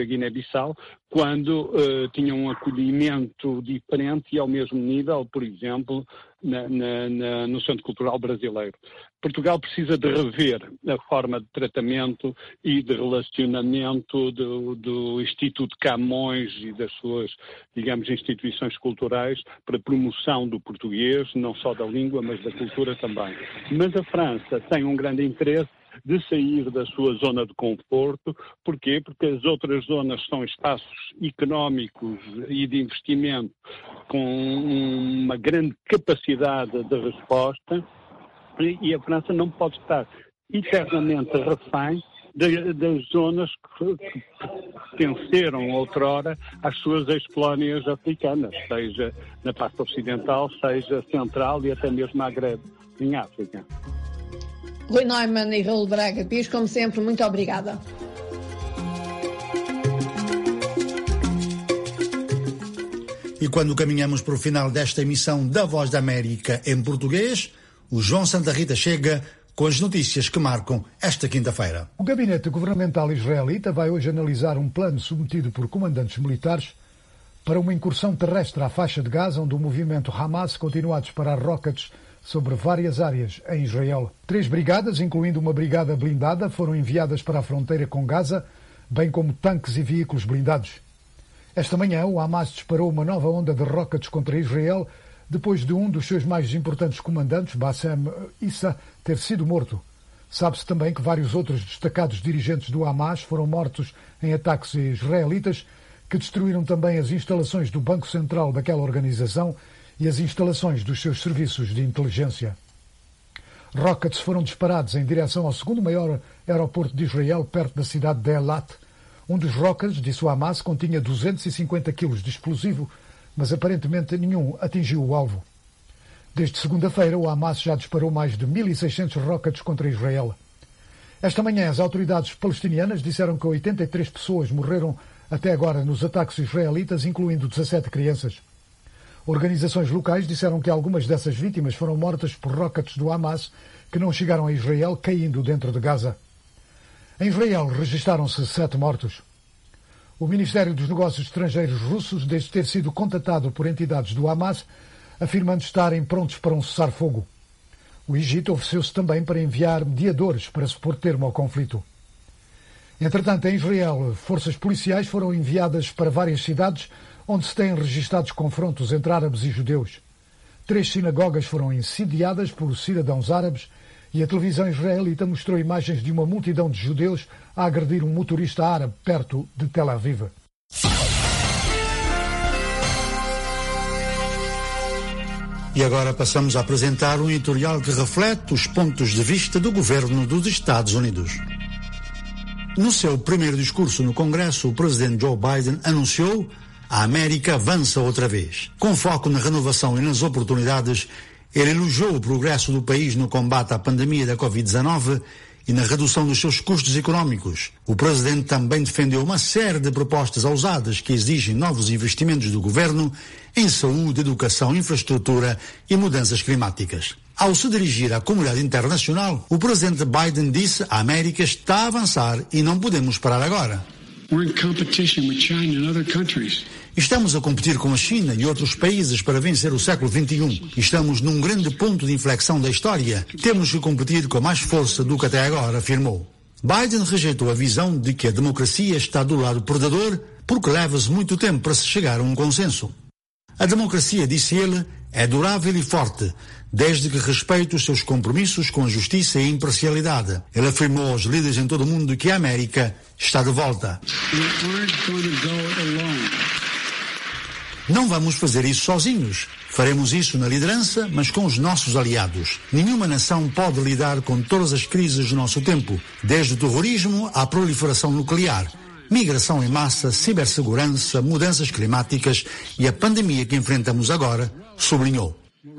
Guiné-Bissau, quando uh, tinham um acolhimento diferente e ao mesmo nível, por exemplo, na, na, na, no Centro Cultural Brasileiro. Portugal precisa de rever a forma de tratamento e de relacionamento do, do Instituto Camões e das suas, digamos, instituições culturais para promoção do português, não só da língua, mas da cultura também. Mas a França tem um grande interesse de sair da sua zona de conforto. Porquê? Porque as outras zonas são espaços económicos e de investimento com uma grande capacidade de resposta e a França não pode estar eternamente refém das zonas que pertenceram outrora às suas ex-colónias africanas, seja na parte ocidental, seja central e até mesmo Magreb, em África. Rui Neumann e Raul Braga Pires, como sempre, muito obrigada. E quando caminhamos para o final desta emissão da Voz da América em português, o João Santa Rita chega com as notícias que marcam esta quinta-feira. O gabinete governamental israelita vai hoje analisar um plano submetido por comandantes militares para uma incursão terrestre à faixa de Gaza, onde o movimento Hamas continua a disparar rockets sobre várias áreas em Israel. Três brigadas, incluindo uma brigada blindada, foram enviadas para a fronteira com Gaza, bem como tanques e veículos blindados. Esta manhã, o Hamas disparou uma nova onda de rockets contra Israel, depois de um dos seus mais importantes comandantes, Bassem Issa, ter sido morto. Sabe-se também que vários outros destacados dirigentes do Hamas foram mortos em ataques israelitas, que destruíram também as instalações do Banco Central daquela organização e as instalações dos seus serviços de inteligência. Rockets foram disparados em direção ao segundo maior aeroporto de Israel, perto da cidade de Eilat. Um dos rockets, disse o Hamas, continha duzentos e cinquenta quilos de explosivo, mas aparentemente nenhum atingiu o alvo. Desde segunda-feira, o Hamas já disparou mais de mil e seiscentos rockets contra Israel. Esta manhã, as autoridades palestinianas disseram que oitenta e três pessoas morreram até agora nos ataques israelitas, incluindo dezassete crianças. Organizações locais disseram que algumas dessas vítimas foram mortas por rockets do Hamas que não chegaram a Israel, caindo dentro de Gaza. Em Israel registaram-se sete mortos. O Ministério dos Negócios Estrangeiros russos diz ter sido contatado por entidades do Hamas, afirmando estarem prontos para um cessar-fogo. O Egito ofereceu-se também para enviar mediadores para se pôr termo ao conflito. Entretanto, em Israel, forças policiais foram enviadas para várias cidades onde se têm registados confrontos entre árabes e judeus. Três sinagogas foram incendiadas por cidadãos árabes e a televisão israelita mostrou imagens de uma multidão de judeus a agredir um motorista árabe perto de Tel Aviv. E agora passamos a apresentar um editorial que reflete os pontos de vista do governo dos Estados Unidos. No seu primeiro discurso no Congresso, o presidente Joe Biden anunciou: a América avança outra vez. Com foco na renovação e nas oportunidades, ele elogiou o progresso do país no combate à pandemia da covid dezenove e na redução dos seus custos econômicos. O presidente também defendeu uma série de propostas ousadas que exigem novos investimentos do governo em saúde, educação, infraestrutura e mudanças climáticas. Ao se dirigir à comunidade internacional, o presidente Biden disse: a América está a avançar e não podemos parar agora. We're in competition with China and other countries. Estamos a competir com a China e outros países para vencer o século vinte e um. Estamos num grande ponto de inflexão da história. Temos que competir com mais força do que até agora, afirmou. Biden rejeitou a visão de que a democracia está do lado perdedor porque leva-se muito tempo para se chegar a um consenso. A democracia, disse ele, é durável e forte, desde que respeite os seus compromissos com a justiça e a imparcialidade. Ele afirmou aos líderes em todo o mundo que a América está de volta. Não vamos fazer isso sozinhos. Faremos isso na liderança, mas com os nossos aliados. Nenhuma nação pode lidar com todas as crises do nosso tempo, desde o terrorismo à proliferação nuclear, migração em massa, cibersegurança, mudanças climáticas e a pandemia que enfrentamos agora, sublinhou.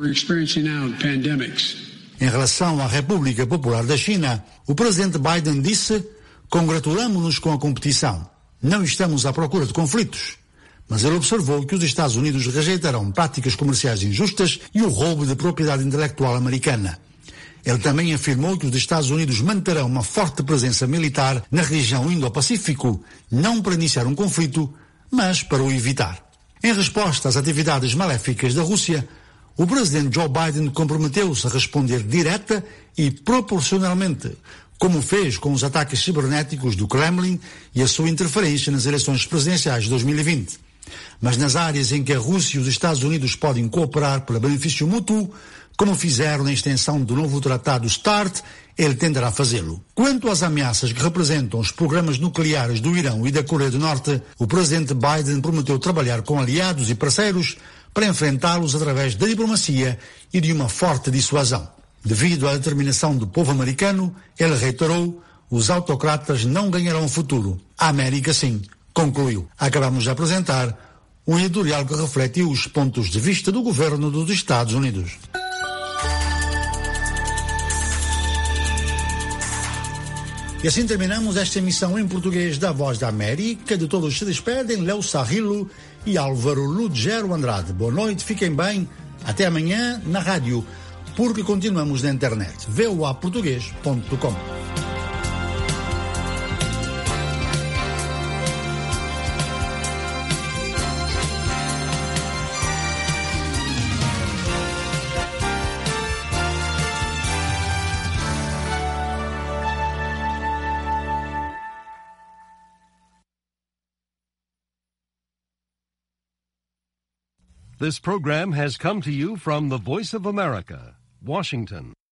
Em relação à República Popular da China, o presidente Biden disse: congratulamos-nos com a competição. Não estamos à procura de conflitos. Mas ele observou que os Estados Unidos rejeitarão práticas comerciais injustas e o roubo de propriedade intelectual americana. Ele também afirmou que os Estados Unidos manterão uma forte presença militar na região Indo-Pacífico, não para iniciar um conflito, mas para o evitar. Em resposta às atividades maléficas da Rússia, o presidente Joe Biden comprometeu-se a responder direta e proporcionalmente, como fez com os ataques cibernéticos do Kremlin e a sua interferência nas eleições presidenciais de dois mil e vinte. Mas nas áreas em que a Rússia e os Estados Unidos podem cooperar para benefício mútuo, como fizeram na extensão do novo tratado START, ele tenderá a fazê-lo. Quanto às ameaças que representam os programas nucleares do Irão e da Coreia do Norte, o presidente Biden prometeu trabalhar com aliados e parceiros para enfrentá-los através da diplomacia e de uma forte dissuasão. Devido à determinação do povo americano, ele reiterou, os autocratas não ganharão o futuro. A América sim, concluiu. Acabamos de apresentar um editorial que reflete os pontos de vista do governo dos Estados Unidos. E assim terminamos esta emissão em português da Voz da América. De todos se despedem Léo Sarrilo e Álvaro Lugero Andrade. Boa noite, fiquem bem. Até amanhã na rádio, porque continuamos na internet. v o a português ponto com. This program has come to you from the Voice of America, Washington.